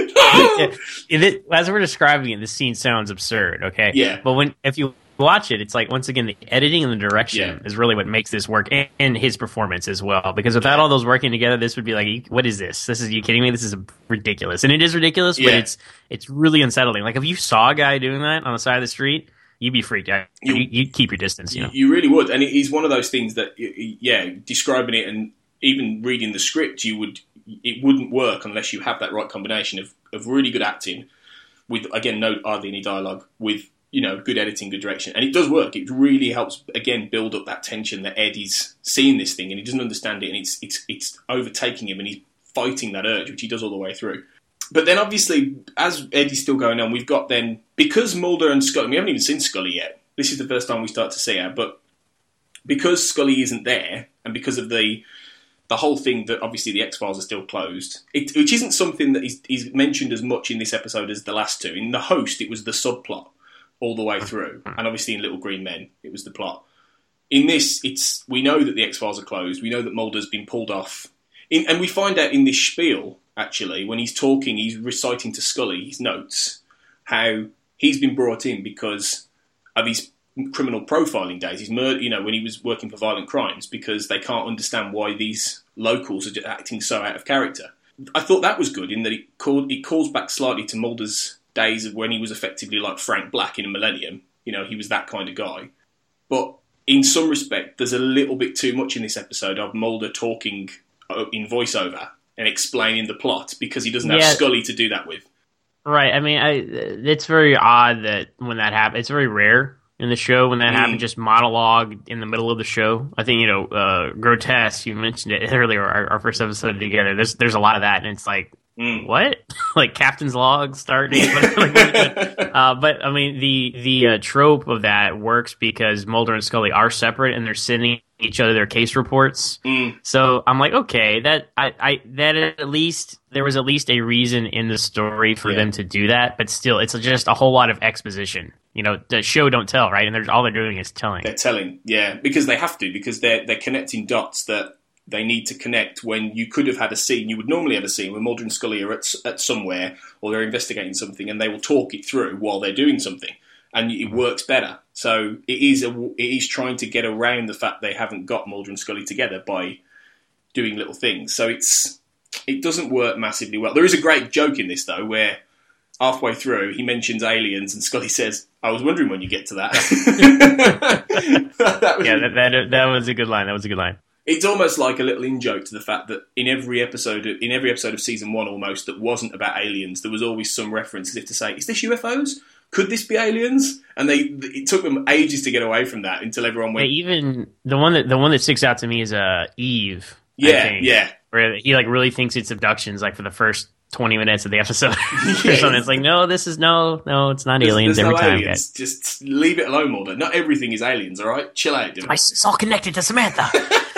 Yeah. It, as we're describing it, the scene sounds absurd. Okay, yeah, but when if you watch it, it's like, once again, the editing and the direction yeah. is really what makes this work, and, and his performance as well. Because without all those working together, this would be like, what is this? This is, you kidding me? This is ridiculous, and it is ridiculous, yeah. but it's it's really unsettling. Like, if you saw a guy doing that on the side of the street, you'd be freaked out. You, you'd keep your distance. You know, you really would. And he's one of those things that, yeah, describing it and even reading the script, you would it wouldn't work unless you have that right combination of of really good acting with, again, no hardly any dialogue, with, you know, good editing, good direction. And it does work. It really helps, again, build up that tension that Ed is seeing this thing and he doesn't understand it, and it's it's it's overtaking him and he's fighting that urge, which he does all the way through. But then, obviously, as Eddie's still going on, we've got then, because Mulder and Scully, we haven't even seen Scully yet. This is the first time we start to see her. But because Scully isn't there, and because of the the whole thing that obviously the X-Files are still closed, it, which isn't something that is, is mentioned as much in this episode as the last two. In The Host, it was the subplot all the way through. And obviously in Little Green Men, it was the plot. In this, it's we know that the X-Files are closed. We know that Mulder's been pulled off. In, and we find out in this spiel, actually, when he's talking, he's reciting to Scully his notes, how he's been brought in because of his criminal profiling days, his murder, you know, when he was working for violent crimes, because they can't understand why these locals are just acting so out of character. I thought that was good in that it, called, it calls back slightly to Mulder's days of when he was effectively like Frank Black in a Millennium. You know, he was that kind of guy. But in some respect, there's a little bit too much in this episode of Mulder talking in voiceover and explaining the plot because he doesn't have yeah. Scully to do that with. Right. I mean, I, it's very odd that when that happens, it's very rare in the show when that mm. happened, just monologue in the middle of the show. I think, you know, uh, Grotesque, you mentioned it earlier, our, our first episode together. There's there's a lot of that, and it's like, mm. what? Like Captain's Log starting? uh, but, I mean, the, the uh, trope of that works because Mulder and Scully are separate, and they're sending each other their case reports. Mm. So I'm like, okay, that I, I that at least there was at least a reason in the story for yeah. them to do that, but still, it's just a whole lot of exposition. You know, the show don't tell, right? And there's all they're doing is telling. They're telling, yeah, because they have to, because they're they're connecting dots that they need to connect. When you could have had a scene, you would normally have a scene where Mulder and Scully are at, at somewhere, or they're investigating something, and they will talk it through while they're doing something, and it works better. So it is a, it is trying to get around the fact they haven't got Mulder and Scully together by doing little things. So it's it doesn't work massively well. There is a great joke in this though, where halfway through he mentions aliens, and Scully says, "I was wondering when you get to that." that was, yeah, that, that that was a good line. That was a good line. It's almost like a little in-joke to the fact that in every episode, in every episode of season one, almost that wasn't about aliens, there was always some reference as if to say, "Is this U F Os? Could this be aliens?" And they it took them ages to get away from that until everyone went. Yeah, even the one that the one that sticks out to me is uh, Eve. Yeah, I think, yeah. Where he like really thinks it's abductions, like for the first twenty minutes of the episode. Yeah. Or something. It's like, no, this is no, no, it's not there's, aliens there's every no time. Aliens. Guys. Just leave it alone, Mulder. Not everything is aliens, all right? Chill out, dude. It's all connected to Samantha.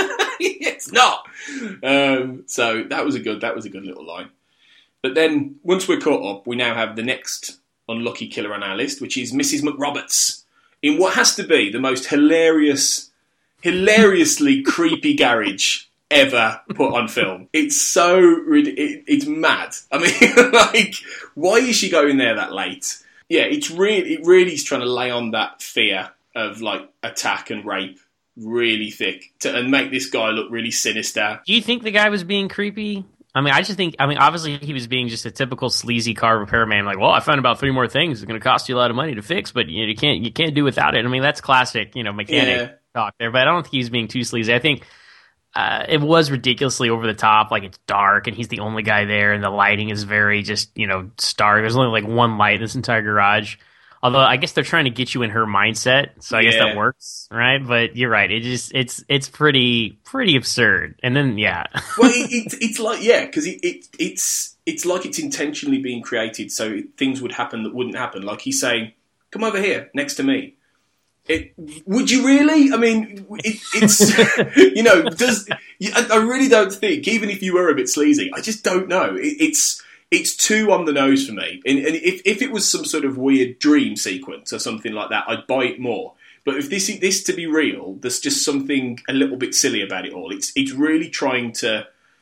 It's not. Um, so that was a good. That was a good little line. But then once we're caught up, we now have the next unlucky killer on our list, which is Missus McRoberts, in what has to be the most hilarious, hilariously creepy garage ever put on film. It's so it, it's mad. I mean, like, why is she going there that late? Yeah, it's really it really is trying to lay on that fear of like attack and rape really thick to, and make this guy look really sinister. Do you think the guy was being creepy? I mean, I just think, I mean, obviously he was being just a typical sleazy car repairman. Like, well, I found about three more things. It's going to cost you a lot of money to fix, but you know, you can't, you can't do without it. I mean, that's classic, you know, mechanic yeah. talk there, but I don't think he was being too sleazy. I think uh, it was ridiculously over the top. Like, it's dark and he's the only guy there and the lighting is very just, you know, stark. There's only like one light in this entire garage. Although I guess they're trying to get you in her mindset, so I yeah. guess that works, right? But you're right; it just it's it's pretty pretty absurd. And then yeah, well, it, it, it's like yeah, because it, it it's it's like it's intentionally being created so things would happen that wouldn't happen. Like he's saying, "Come over here next to me." It, would you really? I mean, it, it's you know, does I, I really don't think even if you were a bit sleazy, I just don't know. It, it's. It's too on the nose for me. And, and if, if it was some sort of weird dream sequence or something like that, I'd buy it more. But if this this to be real, there's just something a little bit silly about it all. It's it's really trying to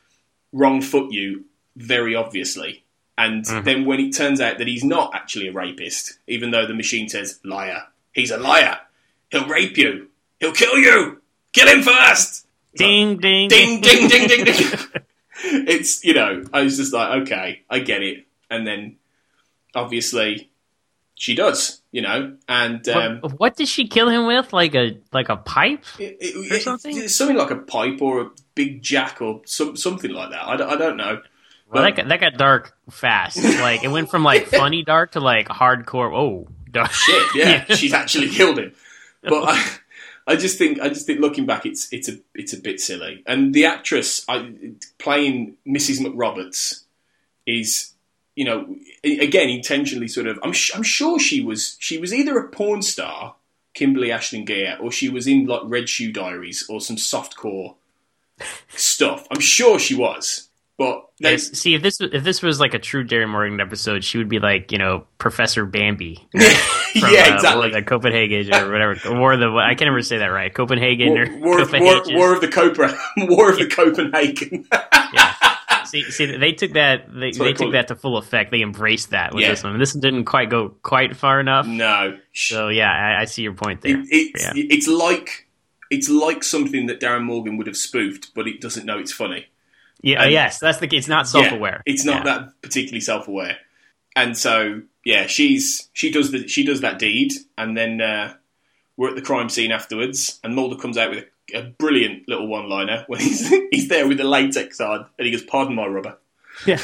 wrong foot you very obviously. And mm-hmm. then when it turns out that he's not actually a rapist, even though the machine says, liar, he's a liar. He'll rape you. He'll kill you. Kill him first. Ding, like, ding. Ding, ding, ding, ding, ding. It's, you know, I was just like, okay, I get it. And then, obviously, she does, you know, and... Um, what, what did she kill him with? Like a like a pipe it, it, or something? It, something like a pipe or a big jack or some, something like that. I, don't, I don't know. Well, that got, that got dark fast. Like, it went from, like, funny dark to, like, hardcore, oh, dark. Shit, yeah, she's actually killed him. But I, I just think, I just think, looking back, it's it's a it's a bit silly. And the actress I, playing Missus McRoberts is, you know, again intentionally sort of. I'm I'm sure she was she was either a porn star, Kimberly Ashton Gear, or she was in like Red Shoe Diaries or some softcore stuff. I'm sure she was. But they, yes, see, if this if this was like a true Darren Morgan episode, she would be like, you know, Professor Bambi. Right? From, yeah, exactly. Uh, the Copenhagen or whatever. War of the I can't ever say that right. Copenhagen War, or War, of, War, War of the Copra, War of the Copenhagen. yeah. See, see, they took that they, they took that to full effect. They embraced that with yeah. this one. This didn't quite go quite far enough. No. So yeah, I, I see your point there. It, it's yeah. it's like it's like something that Darren Morgan would have spoofed, but it doesn't know it's funny. Yeah, and, yes, that's the key. It's not self-aware. Yeah, it's not yeah. that particularly self-aware, and so yeah, she's she does the she does that deed, and then uh, we're at the crime scene afterwards, and Mulder comes out with a, a brilliant little one-liner when he's he's there with the latex on, and he goes, "Pardon my rubber." Yeah,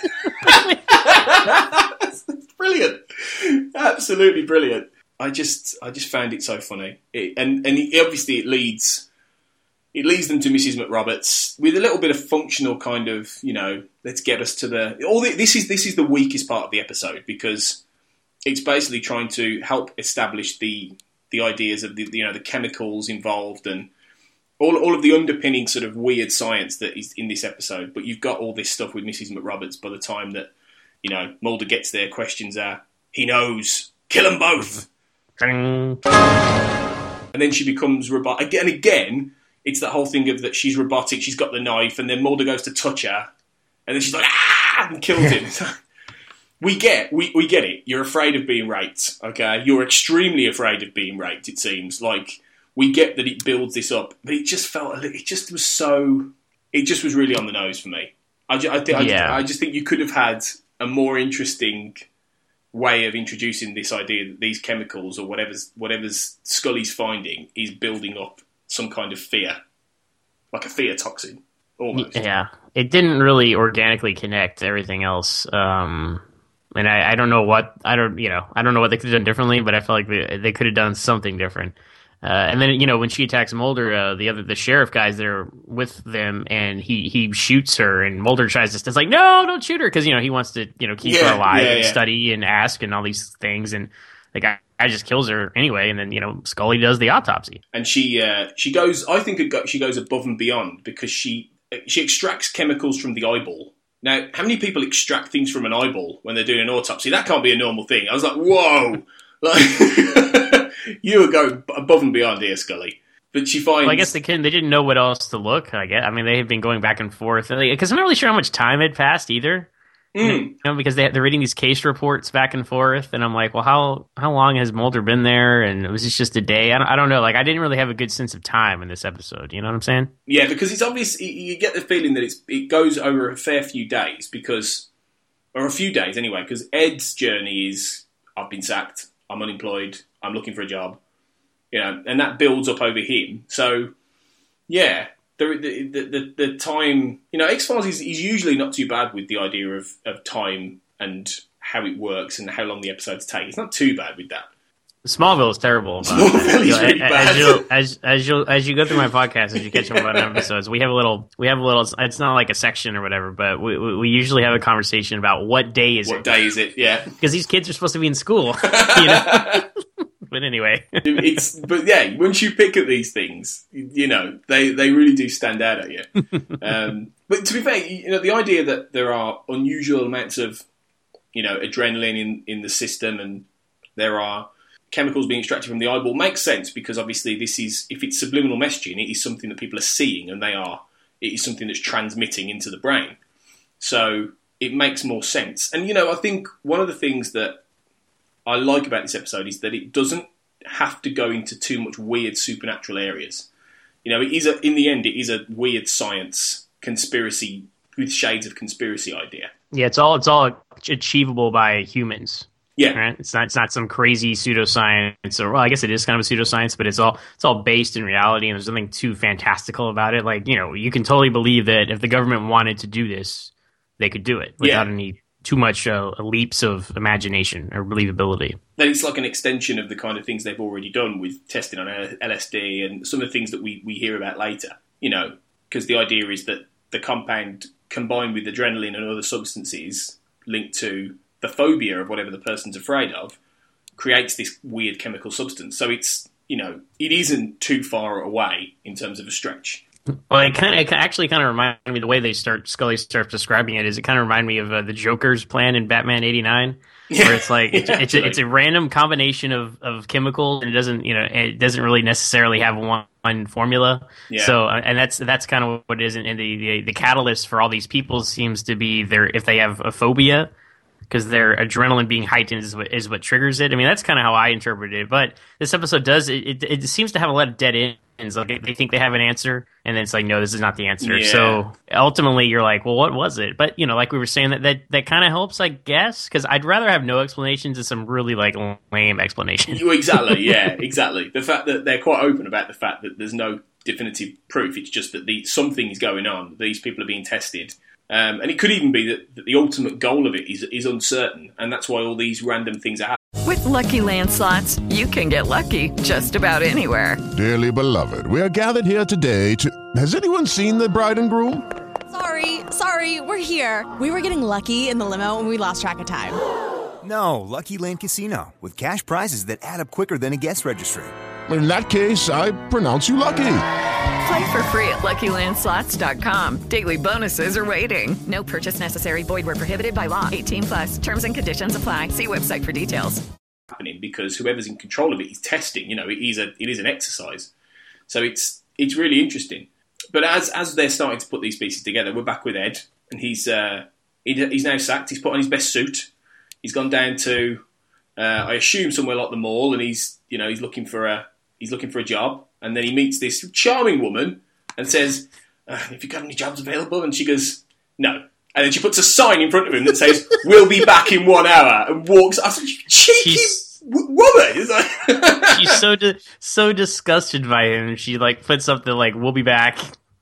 it's brilliant, absolutely brilliant. I just I just found it so funny, it, and and it, obviously it leads. It leads them to Missus McRoberts with a little bit of functional kind of, you know, let's get us to the... All the, this is this is the weakest part of the episode because it's basically trying to help establish the the ideas of the, you know, the chemicals involved and all all of the underpinning sort of weird science that is in this episode. But you've got all this stuff with Missus McRoberts by the time that, you know, Mulder gets there, questions are, he knows, kill them both. And then she becomes robot again and again. It's that whole thing of that she's robotic, she's got the knife, and then Mulder goes to touch her, and then she's like, ah, and kills him. we get, we, we get it. You're afraid of being raped, okay? You're extremely afraid of being raped, it seems. Like, we get that it builds this up, but it just felt, a little, it just was so, it just was really on the nose for me. I, just, I, th- I, yeah. just, I just think you could have had a more interesting way of introducing this idea that these chemicals or whatever's, whatever's Scully's finding is building up some kind of fear, like a fear toxin, almost. Yeah, it didn't really organically connect to everything else. Um, and I, I don't know what I don't, you know, I don't know what they could have done differently, but I felt like they, they could have done something different. Uh, and then, you know, when she attacks Mulder, uh, the other the sheriff guy's there with them, and he, he shoots her, and Mulder tries to, it's like, no, don't shoot her, because you know he wants to, you know, keep yeah, her alive yeah, and yeah. study and ask and all these things, and the guy. I just kills her anyway, and then you know Scully does the autopsy, and she uh, she goes. I think it go, she goes above and beyond because she she extracts chemicals from the eyeball. Now, how many people extract things from an eyeball when they're doing an autopsy? That can't be a normal thing. I was like, whoa, like you were going above and beyond here, Scully. But she finds. Well, I guess they couldn't. They didn't know what else to look. I guess. I mean, they had been going back and forth because I'm not really sure how much time had passed either. Mm. You know, because they, they're reading these case reports back and forth, and I'm like, well, how how long has Mulder been there? And was this just a day? I don't, I don't know. Like, I didn't really have a good sense of time in this episode. You know what I'm saying? Yeah, because it's obvious. You get the feeling that it's it goes over a fair few days because, or a few days anyway. Because Ed's journey is, I've been sacked, I'm unemployed, I'm looking for a job, you know, and that builds up over him. So, yeah. The, the the the time, you know, X-Files is, is usually not too bad with the idea of, of time and how it works and how long the episodes take. It's not too bad with that. Smallville is terrible. Smallville is really as, bad. As, you'll, as, as, you'll, as you go through my podcast, as you catch up on episodes, we have a little, we have a little, it's not like a section or whatever, but we, we, we usually have a conversation about what day is what it. What day is it, yeah. Because these kids are supposed to be in school, you know? But anyway. it's But yeah, once you pick at these things, you know, they, they really do stand out at you. um, but to be fair, you know, the idea that there are unusual amounts of, you know, adrenaline in, in the system and there are chemicals being extracted from the eyeball makes sense because obviously this is, if it's subliminal messaging, it is something that people are seeing and they are it is something that's transmitting into the brain. So it makes more sense. And, you know, I think one of the things that I like about this episode is that it doesn't have to go into too much weird supernatural areas. You know, it is a, in the end, it is a weird science conspiracy with shades of conspiracy idea. Yeah, it's all it's all achievable by humans. Yeah, right? It's not it's not some crazy pseudoscience, or well, I guess it is kind of a pseudoscience, but it's all it's all based in reality, and there's nothing too fantastical about it. Like, you know, you can totally believe that if the government wanted to do this, they could do it without yeah. any too much uh, leaps of imagination or believability. Then it's like an extension of the kind of things they've already done with testing on L S D and some of the things that we, we hear about later. You know, because the idea is that the compound combined with adrenaline and other substances linked to the phobia of whatever the person's afraid of creates this weird chemical substance. So it's, you know, it isn't too far away in terms of a stretch. Well, it kind of it actually kind of reminded me, the way they start Scully starts describing it is it kind of reminded me of uh, the Joker's plan in Batman eighty-nine, yeah. where it's like it's, yeah, it's, a, it's a random combination of, of chemicals, and it doesn't you know it doesn't really necessarily have one, one formula. Yeah. So and that's that's kind of what it is. And the, the the catalyst for all these people seems to be their if they have a phobia, because their adrenaline being heightened is what, is what triggers it. I mean, that's kind of how I interpreted it. But this episode does it, it, it seems to have a lot of dead ends. Like they think they have an answer, and then it's like, no, this is not the answer. Yeah. So ultimately, you're like, well, what was it? But you know, like we were saying, that that, that kind of helps, I guess, because I'd rather have no explanations than some really like lame explanations. Exactly, yeah, exactly. The fact that they're quite open about the fact that there's no definitive proof. It's just that the something is going on. These people are being tested. Um, and it could even be that, that the ultimate goal of it is is uncertain, and that's why all these random things are happening. With Lucky Land Slots, you can get lucky just about anywhere. Dearly beloved, we are gathered here today to... Has anyone seen the bride and groom? Sorry, sorry, we're here. We were getting lucky in the limo and we lost track of time. No, Lucky Land Casino, with cash prizes that add up quicker than a guest registry. In that case, I pronounce you lucky. Play for free at Lucky Land Slots dot com. Daily bonuses are waiting. No purchase necessary. Void where prohibited by law. eighteen plus. Terms and conditions apply. See website for details. Happening because whoever's in control of it is testing. You know, it is a it is an exercise. So it's it's really interesting. But as as they're starting to put these pieces together, we're back with Ed, and he's uh, he, he's now sacked. He's put on his best suit. He's gone down to uh, I assume somewhere like the mall, and he's you know he's looking for a he's looking for a job. And then he meets this charming woman and says, uh, have you got any jobs available? And she goes, no. And then she puts a sign in front of him that says, we'll be back in one hour, and walks. I said, cheeky She's, w- woman. Like she's so di- so disgusted by him. She like puts up the like, we'll be back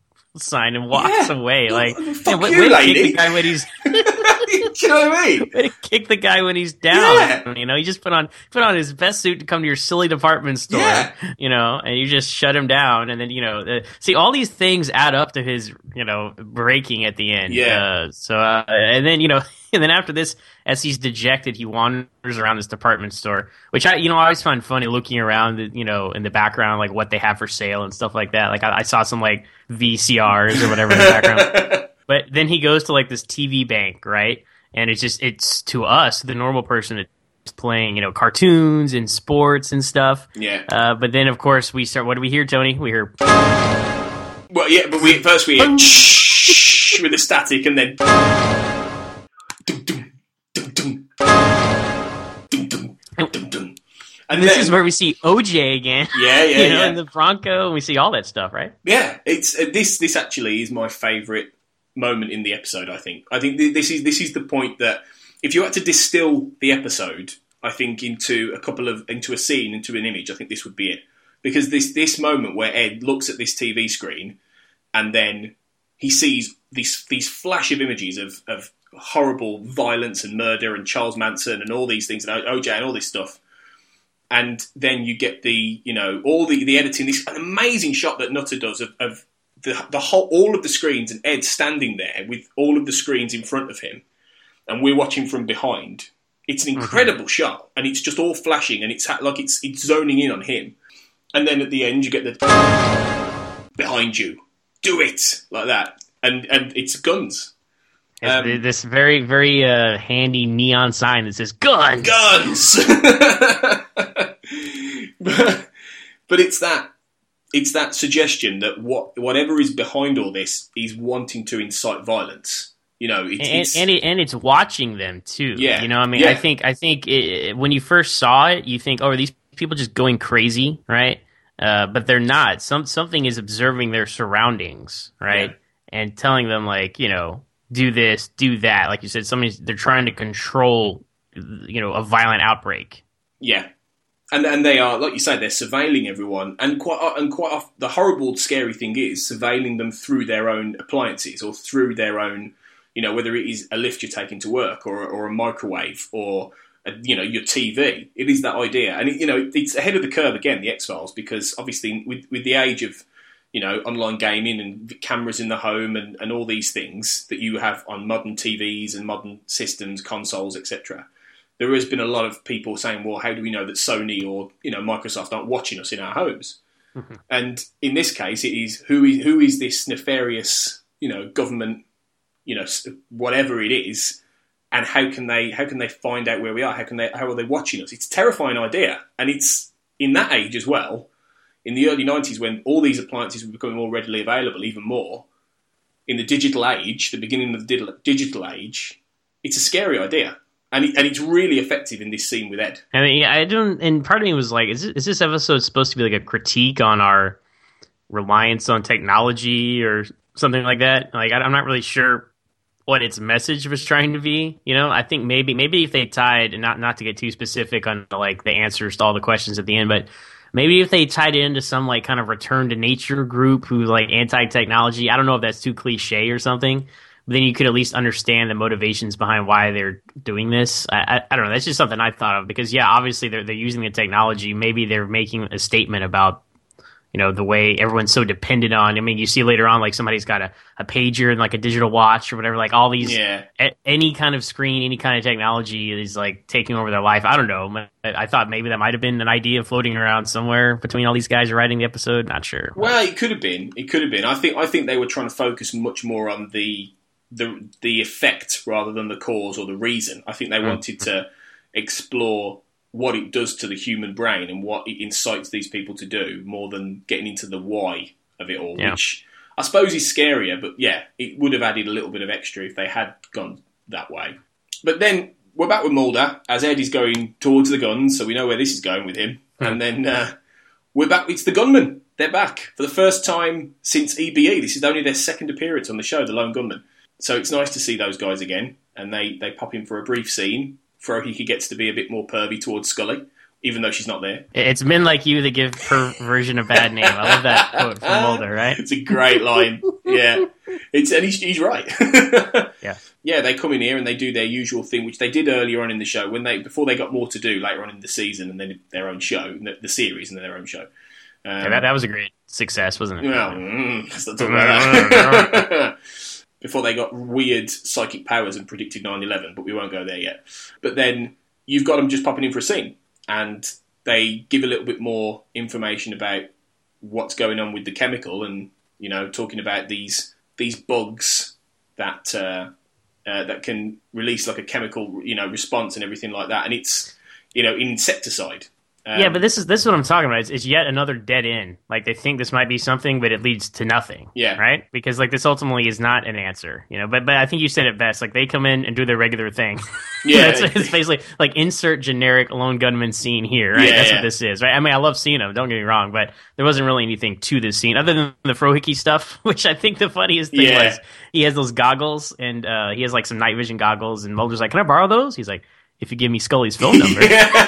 sign and walks yeah. away. Like, fuck yeah, you, way lady. To kick the guy when he's... Do you know what I mean? Way to kick the guy when he's down. Yeah. You know, he just put on put on his best suit to come to your silly department store. Yeah. You know, and you just shut him down. And then you know, uh, see, all these things add up to his you know breaking at the end. Yeah. Uh, so uh, and then you know, and then after this, as he's dejected, he wanders around this department store, which I you know I always find funny looking around. You know, in the background, like what they have for sale and stuff like that. Like I, I saw some like V C Rs or whatever in the background. But then he goes to like this T V bank, right? And it's just, it's to us, the normal person, it's playing, you know, cartoons and sports and stuff. Yeah. Uh, but then, of course, we start, what do we hear, Tony? We hear... Well, yeah, but we first we hear shh with the static, and then... Dum, dum, dum, dum. Dum, dum, dum, dum. And this then, is where we see O J again. Yeah, yeah, you know, yeah. in the Bronco, and we see all that stuff, right? Yeah, it's uh, this. This actually is my favourite moment in the episode. I think. I think th- this is this is the point that if you had to distill the episode, I think into a couple of into a scene, into an image, I think this would be it. Because this this moment where Ed looks at this T V screen and then he sees these these flash of images of of horrible violence and murder and Charles Manson and all these things and O J and all this stuff. And then you get the, you know, all the, the editing, this an amazing shot that Nutter does of, of the the whole all of the screens and Ed standing there with all of the screens in front of him, and we're watching from behind. It's an incredible mm-hmm. shot, and it's just all flashing, and it's like it's it's zoning in on him. And then at the end, you get the behind you, do it like that, and and it's guns. Um, this very very uh, handy neon sign that says guns, guns. but, but it's that. it's that suggestion that what whatever is behind all this is wanting to incite violence. You know, it's, and it's, and, it, and it's watching them too. Yeah, you know, I mean, yeah. I think I think it, when you first saw it, you think, oh, are these people just going crazy, right? Uh, but they're not. Some something is observing their surroundings, right, yeah. and telling them like, you know, do this, do that. Like you said, somebody's they're trying to control, you know, a violent outbreak. Yeah. And and they are, like you say, they're surveilling everyone, and quite and quite often, the horrible, scary thing is surveilling them through their own appliances or through their own, you know, whether it is a lift you're taking to work or or a microwave or a, you know, your T V. It is that idea, and it, you know, it's ahead of the curve again, the X-Files, because obviously with with the age of, you know, online gaming and cameras in the home and, and all these things that you have on modern T Vs and modern systems, consoles, et cetera. There has been a lot of people saying, well, how do we know that Sony or, you know, Microsoft aren't watching us in our homes? Mm-hmm. And in this case, it is who is who is this nefarious, you know, government, you know, whatever it is, and how can they how can they find out where we are? How can they how are they watching us? It's a terrifying idea, and it's in that age as well. In the early nineties, when all these appliances were becoming more readily available, even more in the digital age, the beginning of the digital age, it's a scary idea. And, it, and it's really effective in this scene with Ed. I mean, I don't. And part of me was like, is this, is this episode supposed to be like a critique on our reliance on technology or something like that? Like, I'm not really sure what its message was trying to be. You know, I think maybe maybe if they tied, and not not to get too specific on like the answers to all the questions at the end, but maybe if they tied it into some like kind of return to nature group who's like anti-technology. I don't know if that's too cliche or something. But then you could at least understand the motivations behind why they're doing this. I, I, I don't know. That's just something I thought of because, yeah, obviously they're they're using the technology. Maybe they're making a statement about, you know, the way everyone's so dependent on. I mean, you see later on, like somebody's got a, a pager and like a digital watch or whatever. Like all these, yeah. a, any kind of screen, any kind of technology is like taking over their life. I don't know. I, I thought maybe that might have been an idea floating around somewhere between all these guys writing the episode. Not sure. Well, it could have been. It could have been. I think. I think they were trying to focus much more on the. the the effect rather than the cause or the reason. I think they mm. wanted to explore what it does to the human brain and what it incites these people to do more than getting into the why of it all, yeah. which I suppose is scarier, but yeah, it would have added a little bit of extra if they had gone that way. But then we're back with Mulder as Ed is going towards the guns, so we know where this is going with him. Mm. And then uh, we're back, it's the gunmen. They're back for the first time since E B E. This is only their second appearance on the show, the Lone Gunmen. So it's nice to see those guys again, and they, they pop in for a brief scene. Frohike gets to be a bit more pervy towards Scully, even though she's not there. It's men like you that give perversion a bad name. I love that quote from Mulder, right? It's a great line. Yeah. It's and he's, he's right. yeah. Yeah, they come in here and they do their usual thing, which they did earlier on in the show, when they before they got more to do later on in the season and then their own show, the, the series and their own show. Um, yeah, that, that was a great success, wasn't it? Well, mm, let's not talk about that. Before they got weird psychic powers and predicted nine eleven, but we won't go there yet. But then you've got them just popping in for a scene, and they give a little bit more information about what's going on with the chemical, and you know, talking about these these bugs that uh, uh, that can release like a chemical, you know, response and everything like that, and it's you know insecticide. Um, yeah, but this is this is what I'm talking about. It's, it's yet another dead end. Like they think this might be something, but it leads to nothing. Yeah, right. Because like this ultimately is not an answer. You know, but but I think you said it best. Like they come in and do their regular thing. Yeah, it's, it's basically like insert generic lone gunman scene here. Right, yeah, that's yeah. what this is. Right. I mean, I love seeing them. Don't get me wrong, but there wasn't really anything to this scene other than the Frohike stuff, which I think the funniest thing yeah. was he has those goggles and uh, he has like some night vision goggles, and Mulder's like, "Can I borrow those?" He's like, "If you give me Scully's phone number."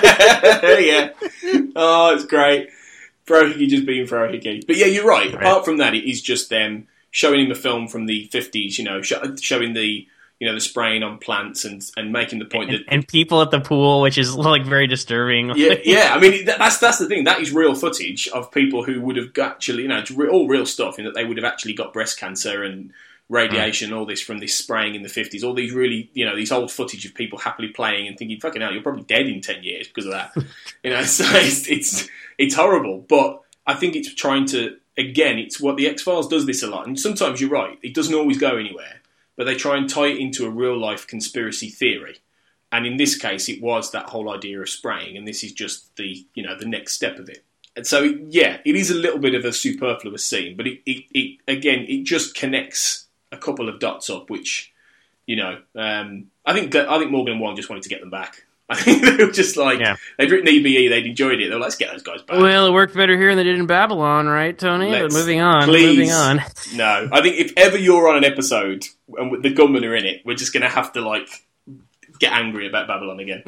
Yeah. Oh, it's great. Frohike just being Frohike. But yeah, you're right. right. Apart from that, it is just them showing him a film from the fifties, you know, sh- showing the, you know, the spraying on plants and, and making the point and, that... And people at the pool, which is, like, very disturbing. Yeah, yeah. I mean, that's that's the thing. That is real footage of people who would have actually, you know, it's all real stuff in that they would have actually got breast cancer and radiation, all this from this spraying in the fifties, all these really, you know, these old footage of people happily playing and thinking, fucking hell, you're probably dead in ten years because of that. You know, so it's, it's, it's horrible. But I think it's trying to, again, it's what the X-Files does this a lot. And sometimes you're right, it doesn't always go anywhere, but they try and tie it into a real life conspiracy theory. And in this case, it was that whole idea of spraying, and this is just the, you know, the next step of it. And so, yeah, it is a little bit of a superfluous scene, but it, it, it again, it just connects a couple of dots up, which, you know, um, I think I think Morgan and Wong just wanted to get them back. I think they were just like, yeah. they'd written E B E, they'd enjoyed it, they were like, let's get those guys back. Well, it worked better here than it did in Babylon, right, Tony? Let's, but moving on, please. moving on. No, I think if ever you're on an episode and the gunmen are in it, we're just going to have to, like, get angry about Babylon again.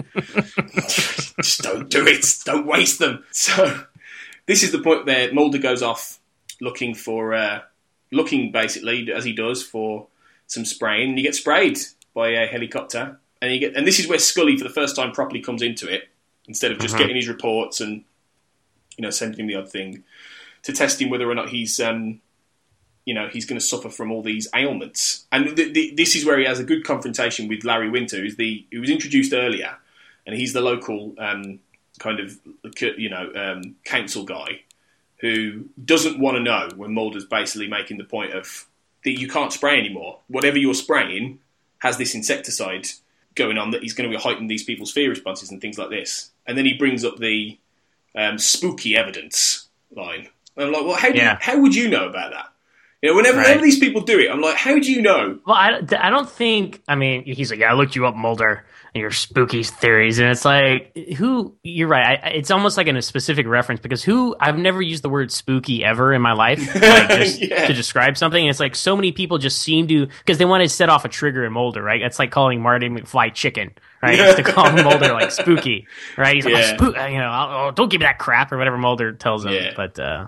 Just don't do it. Don't waste them. So this is the point where Mulder goes off looking for, uh, looking basically, as he does, for some spraying. And he gets sprayed by a helicopter. And you get, and this is where Scully, for the first time, properly comes into it, instead of just mm-hmm. getting his reports and, you know, sending him the odd thing, to test him whether or not he's, um, you know, he's going to suffer from all these ailments. And the, the, this is where he has a good confrontation with Larry Winter, who's the who was introduced earlier, and he's the local um, kind of, you know, um, council guy who doesn't want to know when Mulder's basically making the point of that you can't spray anymore. Whatever you're spraying has this insecticide going on that he's going to heighten these people's fear responses and things like this. And then he brings up the um, spooky evidence line. And I'm like, well, how do yeah. you, how would you know about that? You know, whenever, right. whenever these people do it, I'm like, how do you know? Well, I, I don't think, I mean, he's like, yeah, I looked you up, Mulder, and your spooky theories. And it's like, who, you're right. I, it's almost like in a specific reference because who, I've never used the word spooky ever in my life like just yeah. to describe something. And it's like so many people just seem to, because they want to set off a trigger in Mulder, right? It's like calling Marty McFly chicken, right? It's to call Mulder like spooky, right? He's like, yeah. oh, spook, you know, oh, don't give me that crap or whatever Mulder tells him. Yeah. But, uh,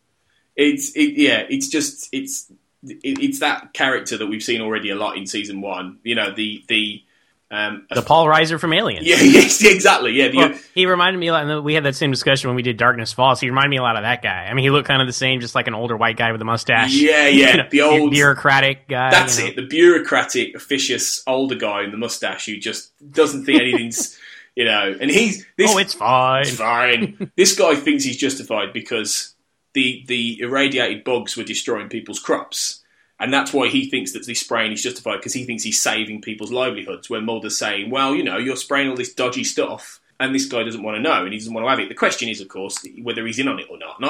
It's it, yeah. It's just it's it, it's that character that we've seen already a lot in season one. You know the the um, the Paul Reiser from Aliens. Yeah, yes, exactly. Yeah, the, well, he reminded me a lot. And we had that same discussion when we did Darkness Falls. He reminded me a lot of that guy. I mean, he looked kind of the same, just like an older white guy with a mustache. Yeah, yeah, you know, the old bureaucratic guy. That's you know. it. The bureaucratic, officious older guy in the mustache who just doesn't think anything's. You know, and he's this. Oh, it's fine. It's fine. This guy thinks he's justified because the the irradiated bugs were destroying people's crops. And that's why he thinks that this spraying is justified, because he thinks he's saving people's livelihoods, when Mulder's saying, well, you know, you're spraying all this dodgy stuff, and this guy doesn't want to know, and he doesn't want to have it. The question is, of course, whether he's in on it or not. And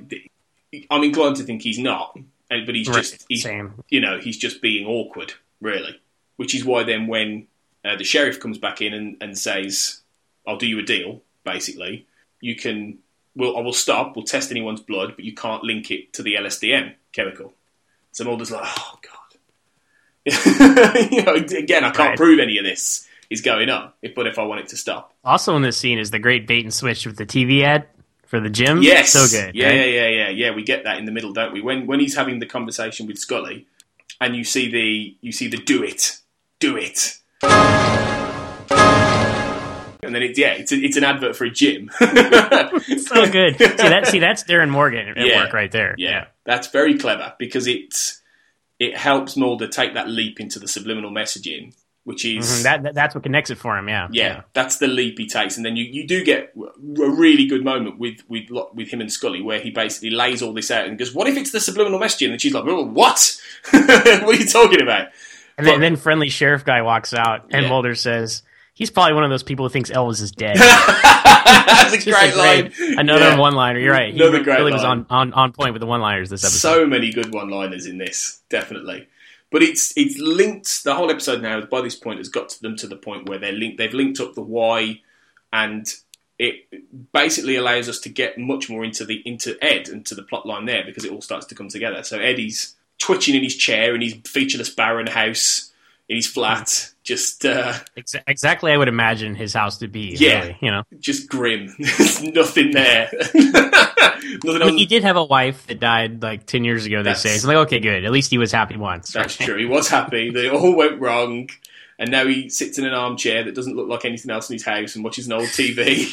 I, I'm inclined to think he's not, but he's right. just, he's, Same. you know, he's just being awkward, really. Which is why then when uh, the sheriff comes back in and, and says, I'll do you a deal, basically, you can, we'll, I will stop, we'll test anyone's blood, but you can't link it to the L S D M chemical. So Mulder's like, oh, God. you know, again, I can't right. prove any of this is going on, if, but if I want it to stop. Also in this scene is the great bait and switch with the T V ad for the gym. Yes. So good. Yeah, right? yeah, yeah, yeah. Yeah, we get that in the middle, don't we? When when he's having the conversation with Scully, and you see the, you see the do it, do it. And then it's, yeah, it's, a, it's an advert for a gym. So good. See, that, see, that's Darren Morgan at yeah. work right there. Yeah. yeah, that's very clever, because it's, it helps Mulder take that leap into the subliminal messaging, which is... Mm-hmm. That, that That's what connects it for him, yeah. yeah. Yeah, that's the leap he takes. And then you, you do get a really good moment with, with with him and Scully, where he basically lays all this out and goes, what if it's the subliminal messaging? And she's like, oh, what? What are you talking about? And but, then, then friendly sheriff guy walks out, and yeah. Mulder says... He's probably one of those people who thinks Elvis is dead. That's a great a line. Great, another yeah. one-liner. You're right. He another great really line. was on, on, on point with the one-liners this episode. So many good one-liners in this, definitely. But it's it's linked. The whole episode now, by this point, has got to them to the point where they're linked. They've linked up the why, and it basically allows us to get much more into the into Ed and to the plot line there, because it all starts to come together. So Eddie's twitching in his chair in his featureless barren house in his flat. Just uh, Ex- exactly, I would imagine his house to be. Yeah, really, you know, just grim. There's nothing there. nothing I mean, he did have a wife that died like ten years ago. They that's, say. So I'm like, okay, good. At least he was happy once. That's right? true. He was happy. They all went wrong, and now he sits in an armchair that doesn't look like anything else in his house and watches an old T V,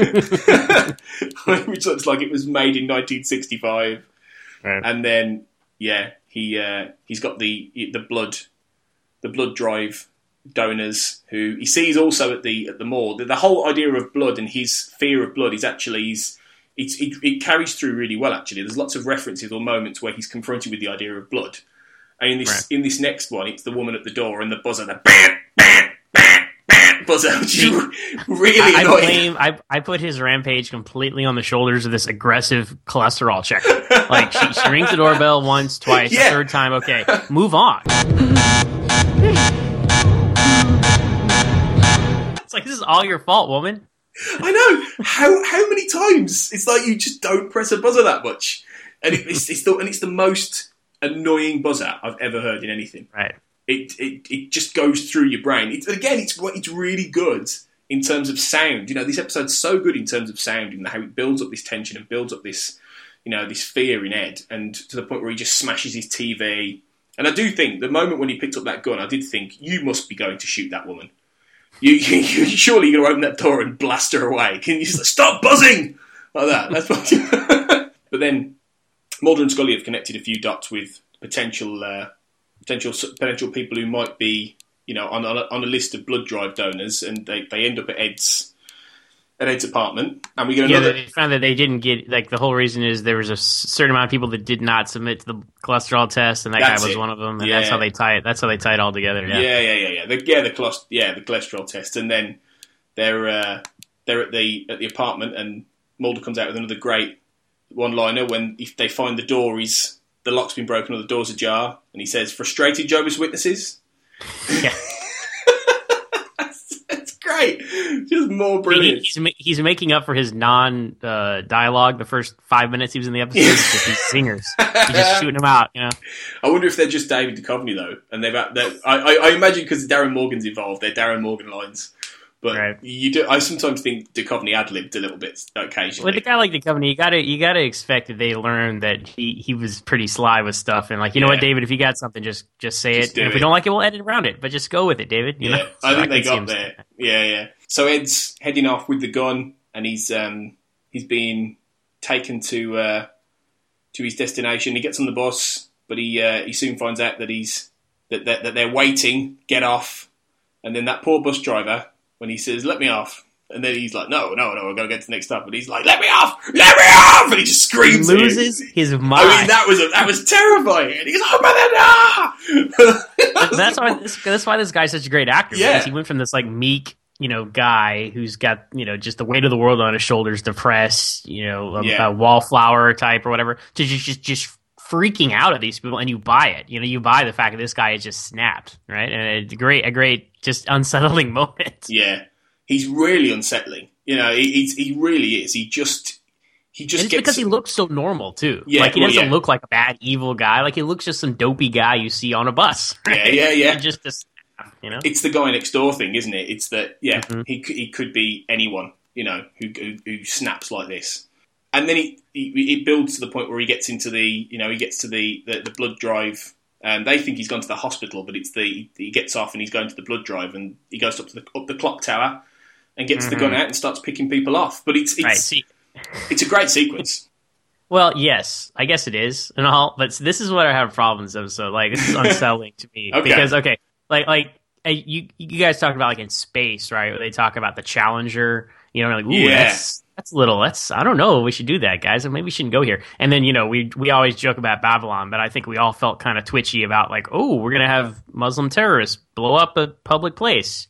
which looks like it was made in nineteen sixty-five. Right. And then, yeah, he uh, he's got the the blood, the blood drive donors who he sees also at the at the mall. The, the whole idea of blood and his fear of blood is actually he's, it's, it, it carries through really well. Actually, there's lots of references or moments where he's confronted with the idea of blood. And in this right. in this next one, it's the woman at the door and the buzzer, the bam, bam, bam, bam, buzzer, which is really I, annoying. I blame. I I put his rampage completely on the shoulders of this aggressive cholesterol checker. Like she, she rings the doorbell once, twice, Yeah. the third time. Okay, move on. It's like this is all your fault, woman. I know. How how many times? It's like you just don't press a buzzer that much, and it, it's it's the and it's the most annoying buzzer I've ever heard in anything. Right. It it it just goes through your brain. It's, again, it's it's really good in terms of sound. You know, this episode's so good in terms of sound and how it builds up this tension and builds up this, you know, this fear in Ed, and to the point where he just smashes his T V. And I do think the moment when he picked up that gun, I did think, you must be going to shoot that woman. You, you, you surely you're going to open that door and blast her away. Can you just like, stop buzzing like that? That's what. But then Mulder and Scully have connected a few dots with potential. Uh, Potential potential people who might be, you know, on a, on a list of blood drive donors, and they, they end up at Ed's at Ed's apartment, and we get Yeah, another. they found that they didn't get like the whole reason is there was a certain amount of people that did not submit to the cholesterol test, and that That's guy was it. one of them, and Yeah. that's how they tie it. That's how they tie it all together. Yeah, Yeah, yeah, yeah, yeah. The, yeah, the cholesterol, yeah, the cholesterol test, and then they're uh, they're at the at the apartment, and Mulder comes out with another great one-liner when if they find the door is. The lock's been broken or the door's ajar, and he says, "Frustrated Jehovah's Witnesses." Yeah. that's, that's great. Just more brilliant. He's, ma- he's making up for his non uh, dialogue the first five minutes he was in the episode with these singers. He's just shooting them out, you know. I wonder if they're just David Duchovny though, and they've. They're, I, I, I imagine because Darren Morgan's involved, they're Darren Morgan lines. But right. you do. I sometimes think Duchovny ad-libbed a little bit occasionally. With a guy like Duchovny, you gotta you gotta expect that they learn that he, he was pretty sly with stuff, and like you know Yeah. what, David, if you got something, just just say Just it. do And if it. we don't like it, we'll edit around it. But just go with it, David. You Yeah, know? I So think they can see got him there. Yeah, yeah. So Ed's heading off with the gun, and he's um, he's being taken to uh, to his destination. He gets on the bus, but he uh, he soon finds out that he's that, that that they're waiting. Get off, and then that poor bus driver. When he says, "Let me off," and then he's like, "No, no, no, we're going to get to the next stop." But he's like, "Let me off! Let me off!" And he just screams. He loses his mind. I mean, that was a, that was terrifying. And he's like, "Oh my God!" That's why this, that's why this guy's such a great actor. Yeah. Because he went from this like meek, you know, guy who's got you know just the weight of the world on his shoulders, depressed, you know, a, Yeah. a wallflower type or whatever, to just just just freaking out at these people, and you buy it. You know, you buy the fact that this guy has just snapped, right? And it's a great, a great, just unsettling moment. Yeah, he's really unsettling. You know, he he's, he really is. He just he just And it's gets because he looks so normal too. Yeah, like he well, doesn't yeah. look like a bad, evil guy. Like he looks just some dopey guy you see on a bus. Right? Yeah, yeah, yeah. And just, just you know, It's the guy next door thing, isn't it? It's that yeah, Mhm. he c- he could be anyone. You know, who who, who snaps like this. And then he, he it builds to the point where he gets into the you know he gets to the, the, the blood drive, and they think he's gone to the hospital, but it's the he gets off and he's going to the blood drive, and he goes up to the up the clock tower and gets Mhm. the gun out and starts picking people off. But it's it's right? See, it's a great sequence. well, yes, I guess it is and all, but this is what I have problems with. So like, this is unsettling to me Okay. because okay, like like uh, you you guys talk about like in space, right? Where they talk about the Challenger. You know, like, ooh, Yeah. that's that's a little. That's I don't know. We should do that, guys. Maybe we shouldn't go here. And then you know, we we always joke about Babylon, but I think we all felt kind of twitchy about like, oh, we're gonna have Muslim terrorists blow up a public place,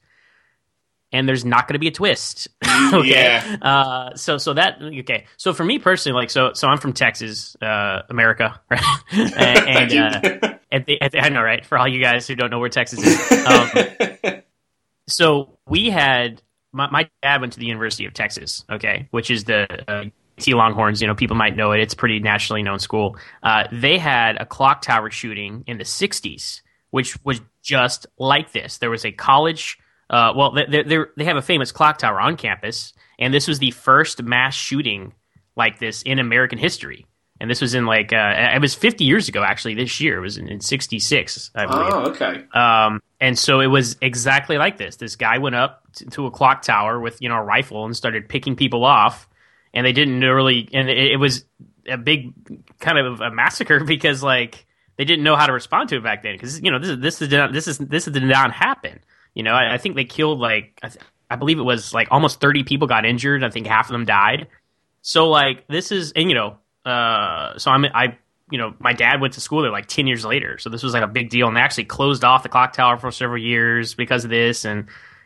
and there's not gonna be a twist. okay. Yeah. Uh, so so that okay. So for me personally, like, so so I'm from Texas, uh, America, right? and and, uh, at the, at the, I know, right? For all you guys who don't know where Texas is, um, so we had. My, my dad went to the University of Texas, okay, which is the uh, T Longhorns. You know, people might know it. It's a pretty nationally known school. Uh, they had a clock tower shooting in the sixties, which was just like this. There was a college. Uh, well, they they they have a famous clock tower on campus, and this was the first mass shooting like this in American history. And this was in like uh, it was fifty years ago, actually. This year it was in, in sixty-six, I believe. Oh, okay. Um, and so it was exactly like this. This guy went up to, to a clock tower with you know a rifle and started picking people off, and they didn't really. And it, it was a big kind of a massacre because like they didn't know how to respond to it back then because you know this is this is not, this is this did not happen. You know, I, I think they killed like I, th- I believe it was like almost thirty people got injured. I think half of them died. So like this is and you know. Uh, so I'm, I, you know, my dad went to school there like ten years later. So this was like a big deal. And they actually closed off the clock tower for several years because of this. And,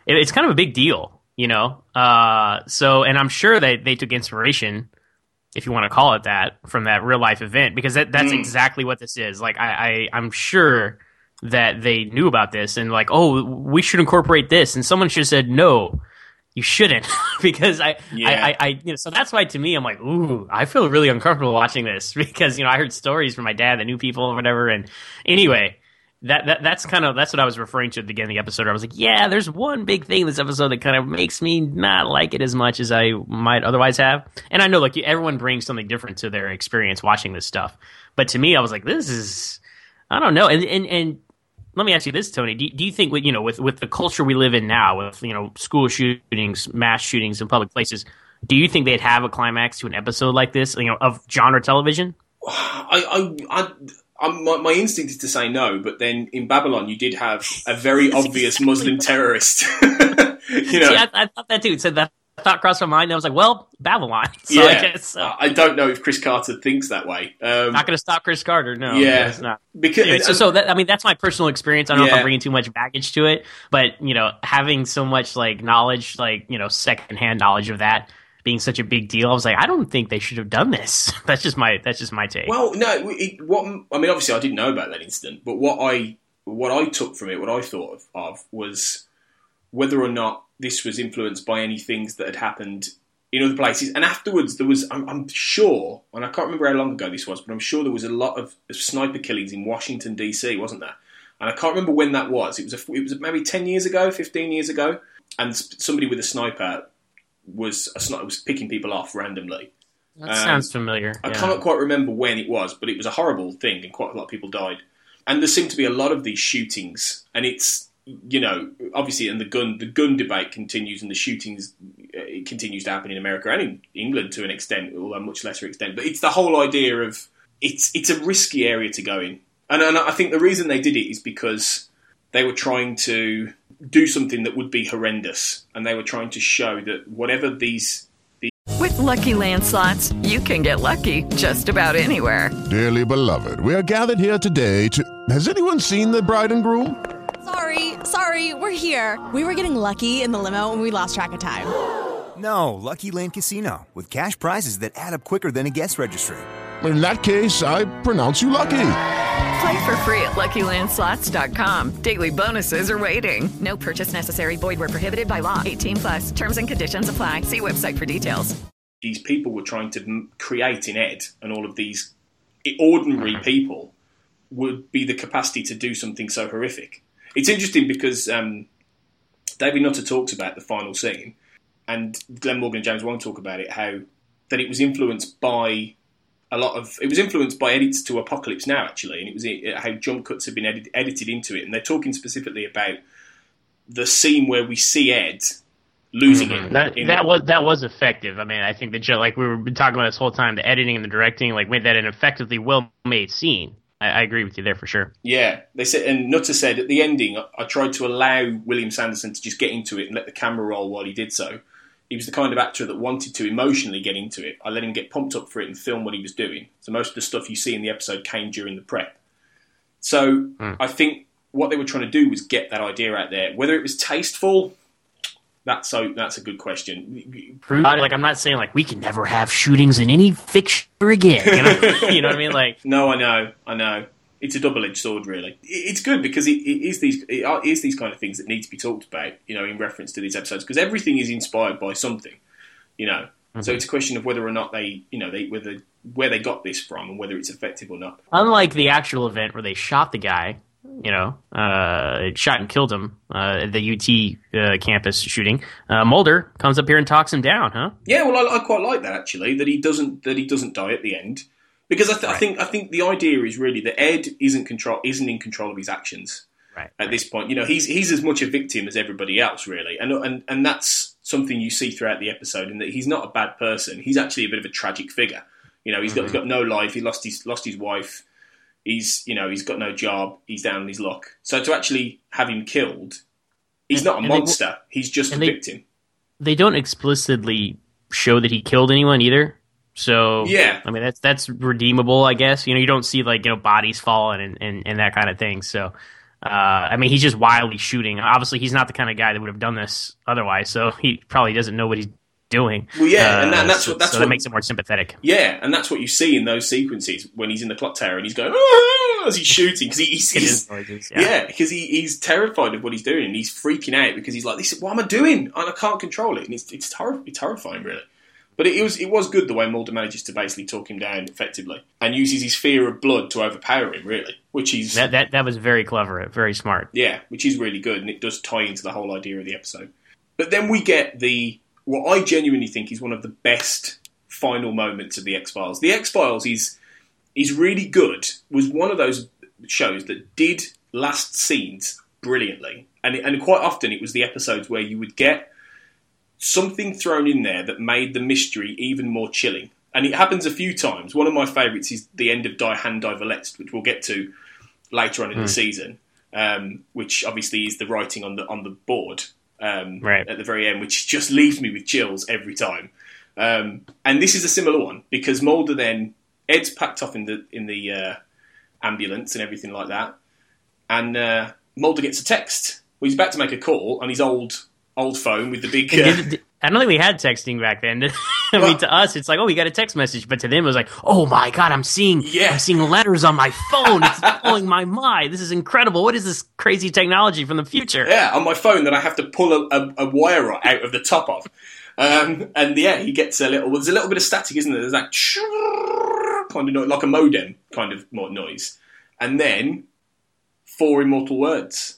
it, it's kind of a big deal, you know. Uh, so, and I'm sure that they took inspiration, if you want to call it that, from that real life event, because that, that's mm. exactly what this is. Like, I, I I'm sure that they knew about this and like, oh, we should incorporate this, and someone should have said no. You shouldn't, because I, yeah. I, I, I, you know, so that's why to me, I'm like, ooh, I feel really uncomfortable watching this because, you know, I heard stories from my dad that knew people or whatever. And anyway, that, that, that's kind of, that's what I was referring to at the beginning of the episode. I was like, yeah, there's one big thing in this episode that kind of makes me not like it as much as I might otherwise have. And I know, like, everyone brings something different to their experience watching this stuff. But to me, I was like, this is, I don't know. And, and, and, let me ask you this, Tony. Do, do you think, you know, with, with the culture we live in now, with, you know, school shootings, mass shootings in public places, do you think they'd have a climax to an episode like this, you know, of genre television? I, I, I, I my, my instinct is to say no, but then in Babylon, you did have a very obvious Muslim terrorist. you know, See, I, I thought that too. So that thought crossed my mind. I was like, well, Babylon. So yeah, I guess so. I don't know if Chris Carter thinks that way. Um, not going to stop Chris Carter. No, yeah, it's not. Because anyway, so, so that, I mean, that's my personal experience. I don't yeah. know if I'm bringing too much baggage to it, but you know, having so much like knowledge, like you know, secondhand knowledge of that being such a big deal, I was like, I don't think they should have done this. That's just my that's just my take. Well, no, it, what I mean, obviously, I didn't know about that incident, but what I what I took from it, what I thought of, of was whether or not this was influenced by any things that had happened in other places. And afterwards, there was, I'm, I'm sure, and I can't remember how long ago this was, but I'm sure there was a lot of sniper killings in Washington, D C, wasn't there? And I can't remember when that was. It was a, it was maybe ten years ago, fifteen years ago, and somebody with a sniper was a sniper, was picking people off randomly. That um, sounds familiar. I yeah. cannot quite remember when it was, but it was a horrible thing, and quite a lot of people died. And there seem to be a lot of these shootings, and it's, you know, obviously, and the gun the gun debate continues, and the shootings it continues to happen in America and in England to an extent, although a much lesser extent. But it's the whole idea of it's it's a risky area to go in, and, and I think the reason they did it is because they were trying to do something that would be horrendous, and they were trying to show that whatever these. With Lucky Land Slots, you can get lucky just about anywhere. Dearly beloved, we are gathered here today to. Has anyone seen the bride and groom? Sorry, sorry, we're here. We were getting lucky in the limo and we lost track of time. No, Lucky Land Casino, with cash prizes that add up quicker than a guest registry. In that case, I pronounce you lucky. Play for free at Lucky Land Slots dot com. Daily bonuses are waiting. No purchase necessary. Void where prohibited by law. eighteen plus. Terms and conditions apply. See website for details. These people were trying to create in Ed, and all of these ordinary people would be the capacity to do something so horrific. It's interesting because um, David Nutter talks about the final scene, and Glenn Morgan and James Wong talk about it, how that it was influenced by a lot of, it was influenced by edits to Apocalypse Now, actually, and it was how jump cuts had been edit, edited into it. And they're talking specifically about the scene where we see Ed losing mm-hmm. it. That, that was that was effective. I mean, I think the like we were talking about this whole time, the editing and the directing, like made that an effectively well made scene. I, I agree with you there for sure. Yeah, they said, and Nutter said at the ending, I, I tried to allow William Sanderson to just get into it and let the camera roll while he did so. He was the kind of actor that wanted to emotionally get into it. I let him get pumped up for it and film what he was doing. So most of the stuff you see in the episode came during the prep. So mm. I think what they were trying to do was get that idea out there. Whether it was tasteful, that's so that's a good question. Like I'm not saying like we can never have shootings in any fixture again. You know, you know what I mean? Like no, I know, I know. It's a double-edged sword, really. It's good because it, it is these it is these kind of things that need to be talked about, you know, in reference to these episodes, because everything is inspired by something, you know. Mm-hmm. So it's a question of whether or not they, you know, they whether where they got this from and whether it's effective or not. Unlike the actual event where they shot the guy, you know, uh, shot and killed him uh, at the U T uh, campus shooting, uh, Mulder comes up here and talks him down, huh? Yeah, well, I, I quite like that actually. That he doesn't that he doesn't die at the end. Because I, th- right. I think I think the idea is really that Ed isn't control isn't in control of his actions right. at this point. You know, he's he's as much a victim as everybody else, really, and and and that's something you see throughout the episode. In that he's not a bad person; he's actually a bit of a tragic figure. You know, he's mm-hmm. got he's got no life. He lost his lost his wife. He's you know he's got no job. He's down on his luck. So to actually have him killed, he's and, not a monster. They, he's just a they, victim. They don't explicitly show that he killed anyone either. So yeah, I mean that's that's redeemable, I guess. You know, you don't see like you know bodies falling and, and, and that kind of thing. So Uh, I mean, he's just wildly shooting. Obviously, he's not the kind of guy that would have done this otherwise, so he probably doesn't know what he's doing. Well, yeah, uh, and, that, and that's so, what that's so what that makes it more sympathetic. Yeah, and that's what you see in those sequences when he's in the clock tower and he's going "Ah!" as he's shooting because he, he's, he's noises, yeah. yeah because he, he's terrified of what he's doing and he's freaking out because he's like, "This, what am I doing? And I can't control it." And it's it's, terri- it's terrifying, really. But it, it was it was good the way Mulder manages to basically talk him down effectively and uses his fear of blood to overpower him, really, which is that that that was very clever, very smart. Yeah, which is really good, and it does tie into the whole idea of the episode. But then we get the what I genuinely think is one of the best final moments of the X-Files. The X-Files is is really good. Was one of those shows that did last scenes brilliantly, and and quite often it was the episodes where you would get something thrown in there that made the mystery even more chilling. And it happens a few times. One of my favourites is the end of Die Hand Die Verletzt, which we'll get to later on in mm. the season, um, which obviously is the writing on the on the board um, right. at the very end, which just leaves me with chills every time. Um, and this is a similar one, because Mulder then, Ed's packed off in the in the uh, ambulance and everything like that, and uh, Mulder gets a text. Well, he's about to make a call on his old... old phone with the big... Uh... Did, did, I don't think we had texting back then. I mean, to us, it's like, oh, we got a text message. But to them, it was like, oh my God, I'm seeing yeah. I'm seeing letters on my phone. It's blowing my mind. This is incredible. What is this crazy technology from the future? Yeah, on my phone that I have to pull a, a, a wire out of the top of. Um, and yeah, he gets a little... Well, there's a little bit of static, isn't there? There's that kind of noise, like a modem kind of noise. And then, four immortal words.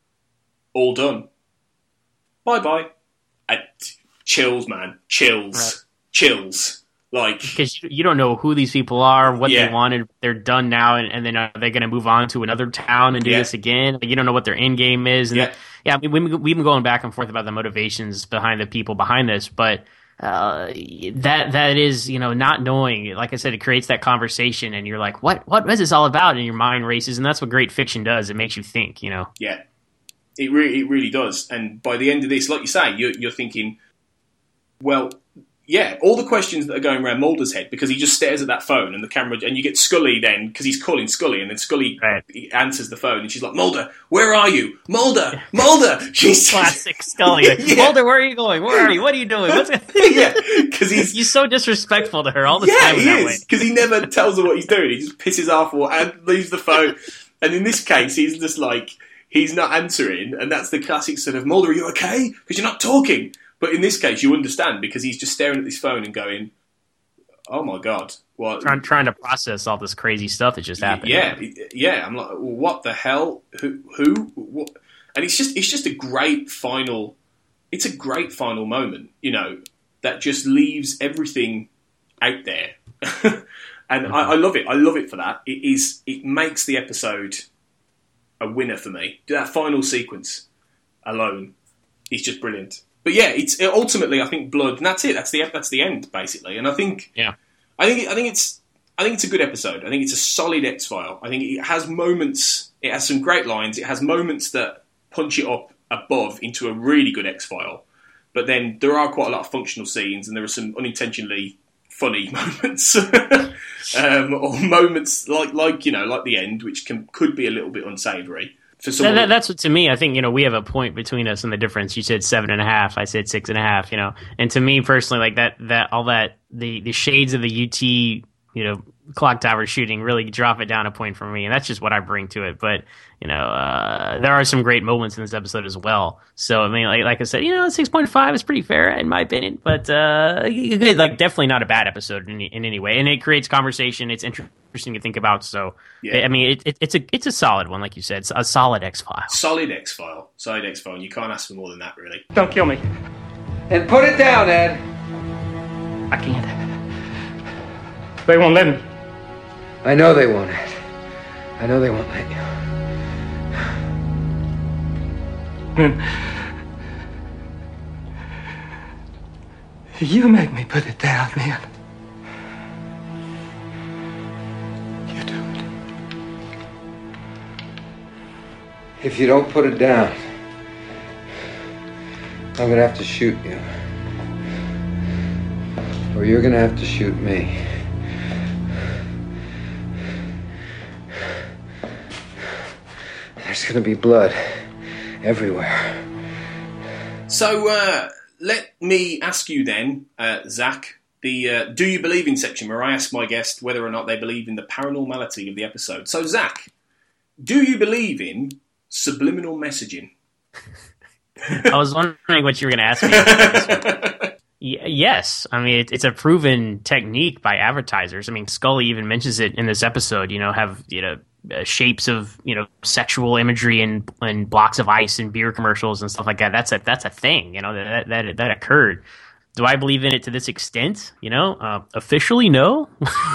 All done. Bye-bye. Uh, chills, man. Chills. Right. Chills. Like... Because you, you don't know who these people are, what yeah. they wanted. They're done now, and, and then are they going to move on to another town and do yeah. this again? Like, you don't know what their end game is. And yeah. the, yeah, I mean, we, we've been going back and forth about the motivations behind the people behind this, but uh, that that is, you know, not knowing. Like I said, it creates that conversation, and you're like, what, what is this all about? And your mind races, and that's what great fiction does. It makes you think, you know? Yeah. It really, it really does. And by the end of this, like you say, you're, you're thinking, well, yeah, all the questions that are going around Mulder's head, because he just stares at that phone and the camera, and you get Scully then, because he's calling Scully, and then Scully right. answers the phone, and she's like, Mulder, where are you? Mulder, Mulder! She's classic Scully. yeah. Mulder, where are you going? Where are you? What are you doing? What's yeah, because he's... he's so disrespectful to her all the yeah, time. Yeah, he is, because he never tells her what he's doing. He just pisses off or and leaves the phone. And in this case, he's just like... He's not answering, and that's the classic sort of, Mulder, are you okay? Because you're not talking. But in this case, you understand, because he's just staring at this phone and going, oh my God. What? Trying, trying to process all this crazy stuff that just happened. Yeah, yeah. I'm like, well, what the hell? Who? Who? What? And it's just, it's just a great final, it's a great final moment, you know, that just leaves everything out there. and mm-hmm. I, I love it. I love it for that. It is, it makes the episode... a winner for me. That final sequence alone is just brilliant. But yeah, it's it, ultimately I think blood, and that's it. That's the that's the end basically. And I think yeah, I think I think it's I think it's a good episode. I think it's a solid X-File. I think it has moments. It has some great lines. It has moments that punch it up above into a really good X-File. But then there are quite a lot of functional scenes, and there are some unintentionally funny moments, um, or moments like, like you know, like the end, which can could be a little bit unsavoury for someone. That, that's what, to me, I think, you know, we have a point between us in the difference. You said seven and a half, I said six and a half. You know, and to me personally, like that, that all that the the shades of the U T, you know, clock tower shooting really drop it down a point for me, and that's just what I bring to it. But you know, uh, there are some great moments in this episode as well. So I mean, like, like I said, you know, six point five is pretty fair in my opinion. But uh, like, definitely not a bad episode in, in any way, and it creates conversation. It's interesting to think about. So yeah. I mean, it, it, it's a it's a solid one, like you said, it's a solid X-File. Solid X-File, solid X-File. You can't ask for more than that, really. Don't kill me. And put it down, Ed. I can't. They won't let me. I know they won't, Ed. I know they won't let you. Then you make me put it down, man. You do it. If you don't put it down, I'm gonna have to shoot you. Or you're gonna have to shoot me. There's gonna be blood everywhere. So, uh, let me ask you then, uh, Zach, the uh, Do You Believe In section, where I ask my guest whether or not they believe in the paranormality of the episode. So, Zach, do you believe in subliminal messaging? I was wondering what you were going to ask me. y- yes. I mean, it, it's a proven technique by advertisers. I mean, Scully even mentions it in this episode, you know, have, you know, uh, shapes of, you know, sexual imagery and, and blocks of ice and beer commercials and stuff like that. That's a, that's a thing, you know, that, that, that occurred. Do I believe in it to this extent? You know, uh, officially, no.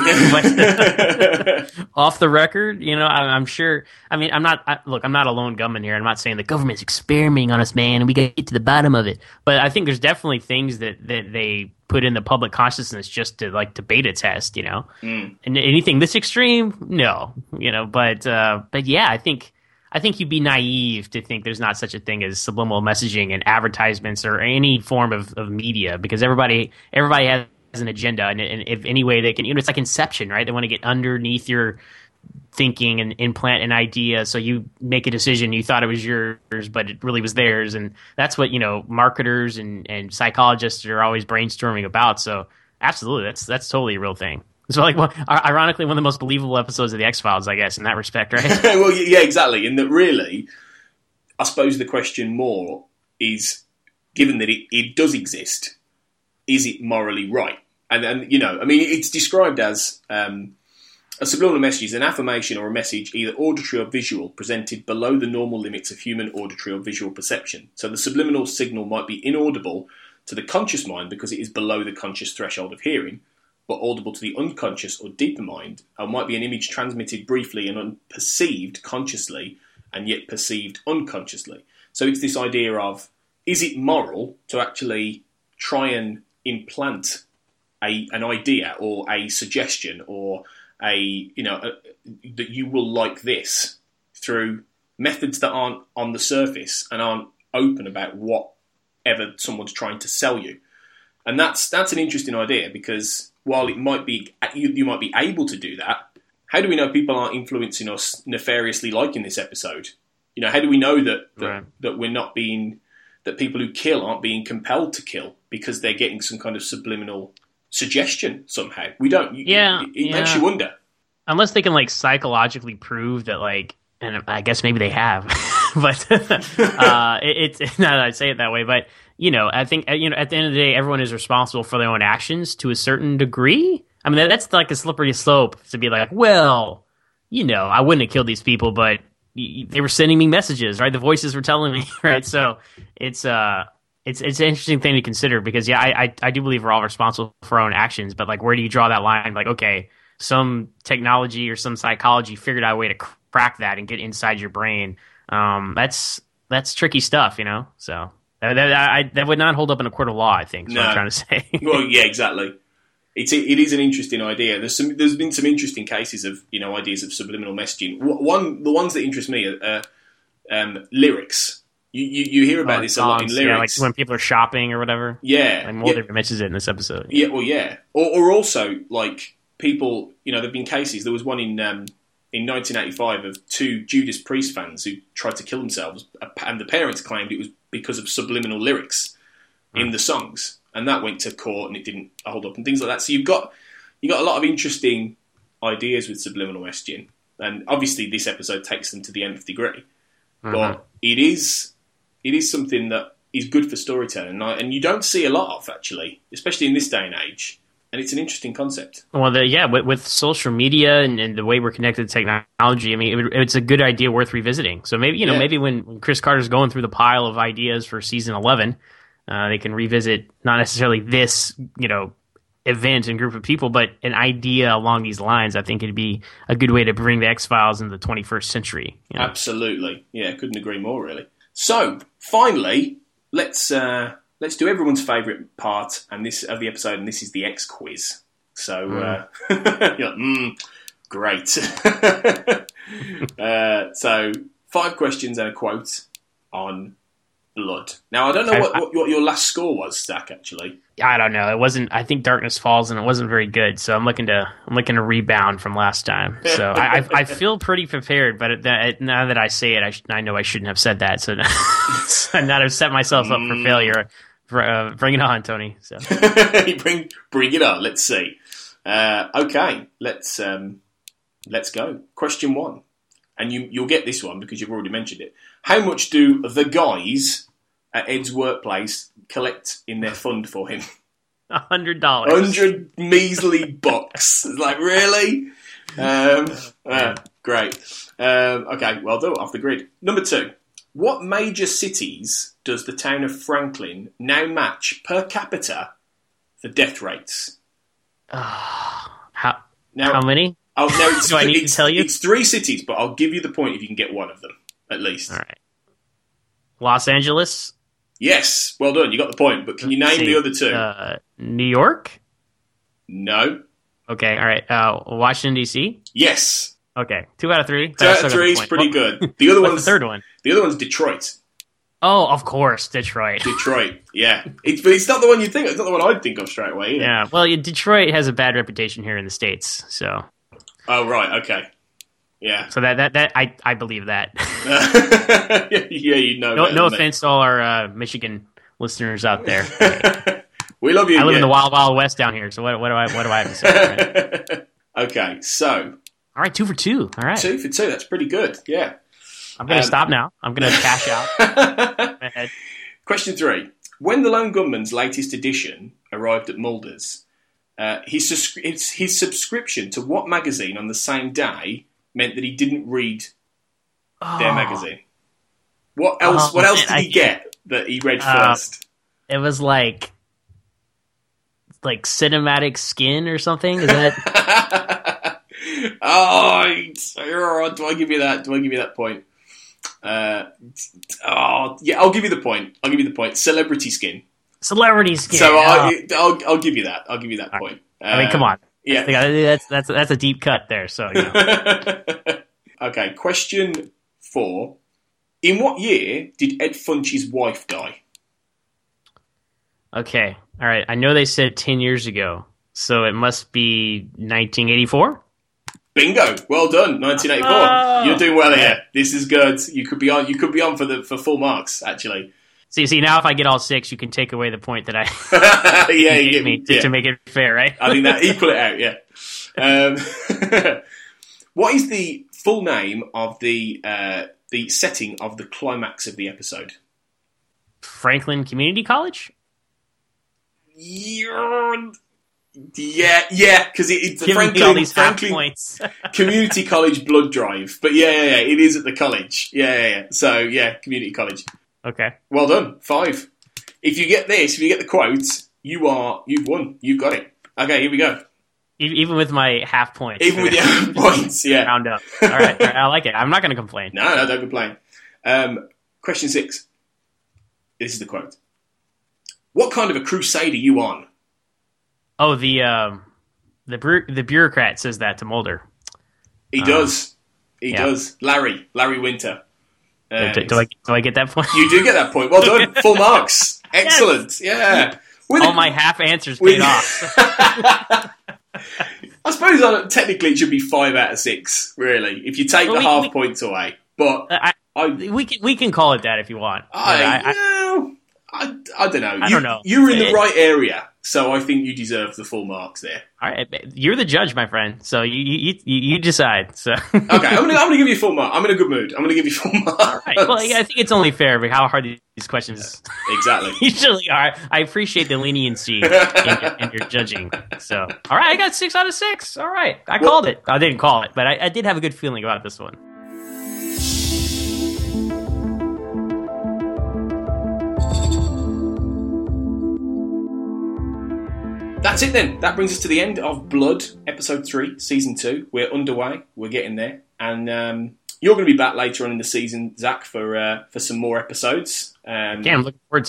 But off the record, you know, I, I'm sure. I mean, I'm not. I, look, I'm not a lone gunman here. I'm not saying the government's experimenting on us, man, and we got to get to the bottom of it. But I think there's definitely things that, that they put in the public consciousness just to like to beta test. You know, mm. and anything this extreme, no. You know, but uh, but yeah, I think. I think you'd be naive to think there's not such a thing as subliminal messaging and advertisements or any form of, of media, because everybody everybody has an agenda, and, and if any way they can, you know, it's like Inception, right? They want to get underneath your thinking and implant an idea, so you make a decision. You thought it was yours, but it really was theirs, and that's what, you know, marketers and, and psychologists are always brainstorming about. So absolutely, that's that's totally a real thing. So, like, well, ironically, one of the most believable episodes of The X-Files, I guess, in that respect, right? Well, yeah, exactly. And that really, I suppose the question more is, given that it, it does exist, is it morally right? And, and you know, I mean, it's described as um, a subliminal message is an affirmation or a message, either auditory or visual, presented below the normal limits of human auditory or visual perception. So the subliminal signal might be inaudible to the conscious mind because it is below the conscious threshold of hearing, but audible to the unconscious or deeper mind, and might be an image transmitted briefly and unperceived consciously, and yet perceived unconsciously. So it's this idea of, is it moral to actually try and implant a an idea or a suggestion or a, you know, a, that you will like this through methods that aren't on the surface and aren't open about whatever someone's trying to sell you? And that's that's an interesting idea, because while it might be you, you might be able to do that, how do we know people aren't influencing us nefariously, like in this episode? You know, how do we know that that, right. that we're not being that people who kill aren't being compelled to kill because they're getting some kind of subliminal suggestion somehow? We don't. Yeah, it, it yeah. makes you wonder. Unless they can like psychologically prove that, like, and I guess maybe they have, but uh, it, it's not that I say it that way, but. You know, I think, you know, at the end of the day, everyone is responsible for their own actions to a certain degree. I mean, that's like a slippery slope to be like, well, you know, I wouldn't have killed these people, but they were sending me messages, right? The voices were telling me, right? So it's uh, it's it's an interesting thing to consider, because, yeah, I, I I do believe we're all responsible for our own actions, but like, where do you draw that line? Like, okay, some technology or some psychology figured out a way to crack that and get inside your brain. Um, that's that's tricky stuff, you know. So. That, that, I, that would not hold up in a court of law, I think, is no. what I'm trying to say. Well, yeah, exactly. It's, it is an interesting idea. There's some, there's been some interesting cases of, you know, ideas of subliminal messaging. One, the ones that interest me are uh, um, lyrics. You, you you hear about oh, this songs, a lot in lyrics. Yeah, like when people are shopping or whatever. Yeah. Like Mulder yeah. mentions it in this episode. Yeah, well, yeah. Or, or also, like, people, you know, there have been cases. There was one in um, in nineteen eighty-five of two Judas Priest fans who tried to kill themselves, and the parents claimed it was because of subliminal lyrics mm. in the songs, and that went to court and it didn't hold up and things like that. So you've got you got a lot of interesting ideas with subliminal messaging, and obviously this episode takes them to the nth degree. Mm-hmm. But it is it is something that is good for storytelling, and, I, and you don't see a lot of, actually, especially in this day and age. And it's an interesting concept. Well, the, yeah, with, with social media and, and the way we're connected to technology, I mean, it, it's a good idea worth revisiting. So maybe, you know, yeah. maybe when, when Chris Carter's going through the pile of ideas for season eleven, uh, they can revisit not necessarily this, you know, event and group of people, but an idea along these lines. I think it'd be a good way to bring the X-Files into the twenty-first century. You know? Absolutely. Yeah, couldn't agree more, really. So, finally, let's... Uh, Let's do everyone's favourite part and this of the episode, and this is the X quiz. So, mm. uh, you're like, mm, great. uh, so, five questions and a quote on Blood. Now, I don't know I- what, I- what, what your last score was, Zach, actually. I don't know. It wasn't. I think Darkness Falls, and it wasn't very good. So I'm looking to I'm looking to rebound from last time. So I I, I feel pretty prepared. But it, that, now that I say it, I, sh- I know I shouldn't have said that. So, so now I've set myself up for failure. For, uh, bring it on, Tony. So bring bring it on. Let's see. Uh, okay, let's um, let's go. Question one, and you you'll get this one because you've already mentioned it. How much do the guys at Ed's workplace collect in their fund for him? A hundred dollars. Hundred measly bucks. It's like, really? Um, uh, great. Um, okay, well done. Off the grid. Number two. What major cities does the town of Franklin now match per capita for death rates? Uh, how Now, how many? Oh, no, it's, Do I need to it's- tell you? It's three cities, but I'll give you the point if you can get one of them, at least. All right. Los Angeles. Yes, well done. You got the point, but can you name See, the other two? Uh, New York. No. Okay. All right. Uh, Washington D C. Yes. Okay. Two out of three. Two out of three is pretty good. The other What's one's the third one. The other one's Detroit. Oh, of course, Detroit. Detroit, yeah. It's, but it's not the one you think. It's not the one I'd think of straight away. Either. Yeah. Well, yeah, Detroit has a bad reputation here in the States, so. Oh right. Okay. Yeah. So that that, that I, I believe that. yeah, you know. No, better no than me. offense to all our uh, Michigan listeners out there. We love you. I live in yeah. the wild, wild west down here. So what, what do I what do I have to say? Right? Okay, so All right, two for two. All right, two for two. That's pretty good. Yeah. I'm going to Um, stop now. I'm going to cash out. Ahead. Question three. When the Lone Gunman's latest edition arrived at Mulder's, uh, his, sus- his, his subscription to what magazine on the same day meant that he didn't read their Oh. magazine? What else? Oh, what else man, did I he get that he read Uh, first? It was like like cinematic skin or something. Is that? Oh, do I give you that? Do I give you that point? Uh, oh, yeah, I'll give you the point. I'll give you the point. Celebrity skin. Celebrity skin. So Oh. I, I'll, I'll give you that. I'll give you that point. I mean, come on. Yeah. That's that's that's a deep cut there. So you know. Okay, question four. In what year did Ed Funch's wife die? Okay. All right. I know they said ten years ago, so it must be nineteen eighty-four. Bingo! Well done, nineteen eighty-four. Oh. You're doing well here. This is good. You could be on. You could be on for the for full marks. Actually. See, see, now if I get all six, you can take away the point that I yeah, you gave get me to, yeah. to make it fair, right? I think that equal it out. Yeah. Um, what is the full name of the uh, the setting of the climax of the episode? Franklin Community College. You're... Yeah, yeah, because it, it's Give me Franklin, all these half Franklin points. Community College blood drive. But yeah, yeah, yeah, it is at the college. Yeah, yeah, yeah. So yeah, community college. Okay. Well done, five. If you get this, if you get the quotes, you are you've won. You've got it. Okay, here we go. E- Even with my half points. Even with your half points, yeah. Round up. All right, all right, I like it. I'm not going to complain. No, no, don't complain. Um, question six. This is the quote. What kind of a crusade are you on? Oh, the um, the bu- the bureaucrat says that to Mulder. He Um, does. He yeah. does. Larry. Larry Winter. Uh, do, do I do I get that point? You do get that point. Well done. Full marks. Excellent. Yeah. With All a- my half answers with- paid off. I suppose uh, technically it should be five out of six, really, if you take Well, the we- half we- points away. But I, I, we can we can call it that if you want. I, I, I, yeah, I, I don't know. I you, don't know. You were in the It- right area, so I think you deserve the full marks there. all right, you're the judge, my friend. So you you you, you decide. So Okay, I'm gonna I'm gonna give you full mark. I'm in a good mood. I'm gonna give you full marks. all right. Well, yeah, I think it's only fair, but how hard these questions Exactly. usually are. I appreciate the leniency in your, in your judging. So, all right, I got six out of six. All right, I Well- called it. I didn't call it, but I, I did have a good feeling about this one. That's it then. That brings us to the end of Blood, episode three, season two. We're underway. We're getting there, and um, you're going to be back later on in the season, Zach, for uh, for some more episodes. Um, Yeah, I'm looking forward to it.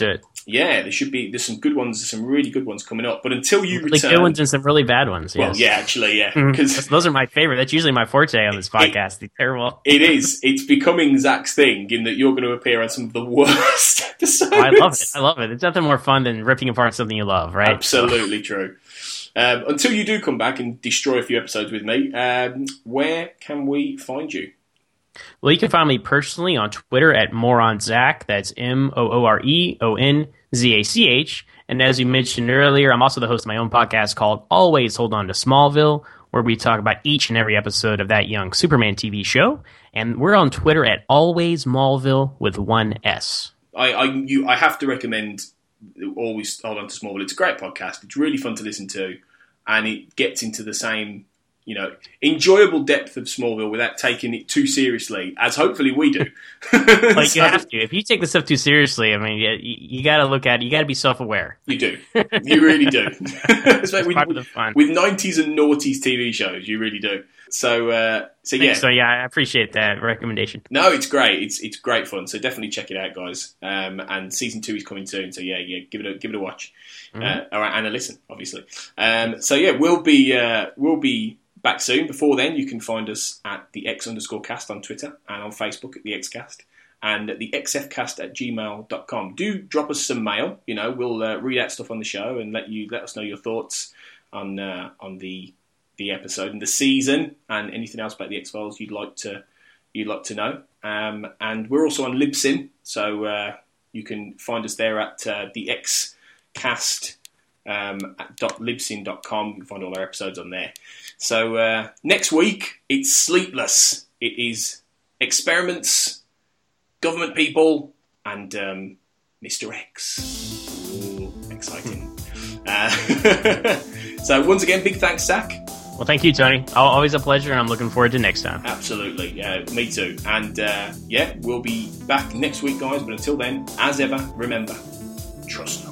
Yeah, there should be. There's some good ones. There's some really good ones coming up. But until you really return, good ones and some really bad ones. Yes. Well, yeah, actually, yeah, because mm-hmm. those are my favorite. That's usually my forte on this podcast. It, the terrible. It is. It's becoming Zach's thing in that you're going to appear on some of the worst episodes. Oh, I love it. I love it. It's nothing more fun than ripping apart something you love, right? Absolutely true. Um, until you do come back and destroy a few episodes with me, um, where can we find you? Well, you can find me personally on Twitter at MoronZach. That's M O O R E O N Z A C H. And as you mentioned earlier, I'm also the host of my own podcast called Always Hold On to Smallville, where we talk about each and every episode of that young Superman T V show. And we're on Twitter at Always Smallville with one S. I I, you, I have to recommend Always Hold On to Smallville. It's a great podcast. It's really fun to listen to. And it gets into the same, you know, enjoyable depth of Smallville without taking it too seriously, as hopefully we do. Like so, you have to. If you take this stuff too seriously, I mean, you, you got to look at it. You got to be self-aware. You do. You really do. Especially with, with nineties and noughties T V shows, you really do. So, uh, so yeah. So yeah, I appreciate that recommendation. No, it's great. It's it's great fun. So definitely check it out, guys. Um, and season two is coming soon. So yeah, yeah, give it a give it a watch, mm-hmm. uh, or, and a listen, obviously. Um, so yeah, we'll be uh, we'll be back soon. Before then, you can find us at the X underscore cast on Twitter and on Facebook at the Xcast and at the xfcast at gmail dot com. Do drop us some mail. You know, we'll uh, read out stuff on the show and let you let us know your thoughts on uh, on the. the episode and the season and anything else about the X-Files you'd like to you'd like to know. Um, and we're also on Libsyn, so uh, you can find us there at uh, the Xcast um, at .libsyn dot com. You can find all our episodes on there. So uh, next week, it's Sleepless. It is experiments, government people, and um, Mister X. Ooh, exciting. uh, so once again, big thanks, Zach. Well, thank you, Tony. Always a pleasure, and I'm looking forward to next time. Absolutely. Uh, me too. And, uh, yeah, we'll be back next week, guys. But until then, as ever, remember, trust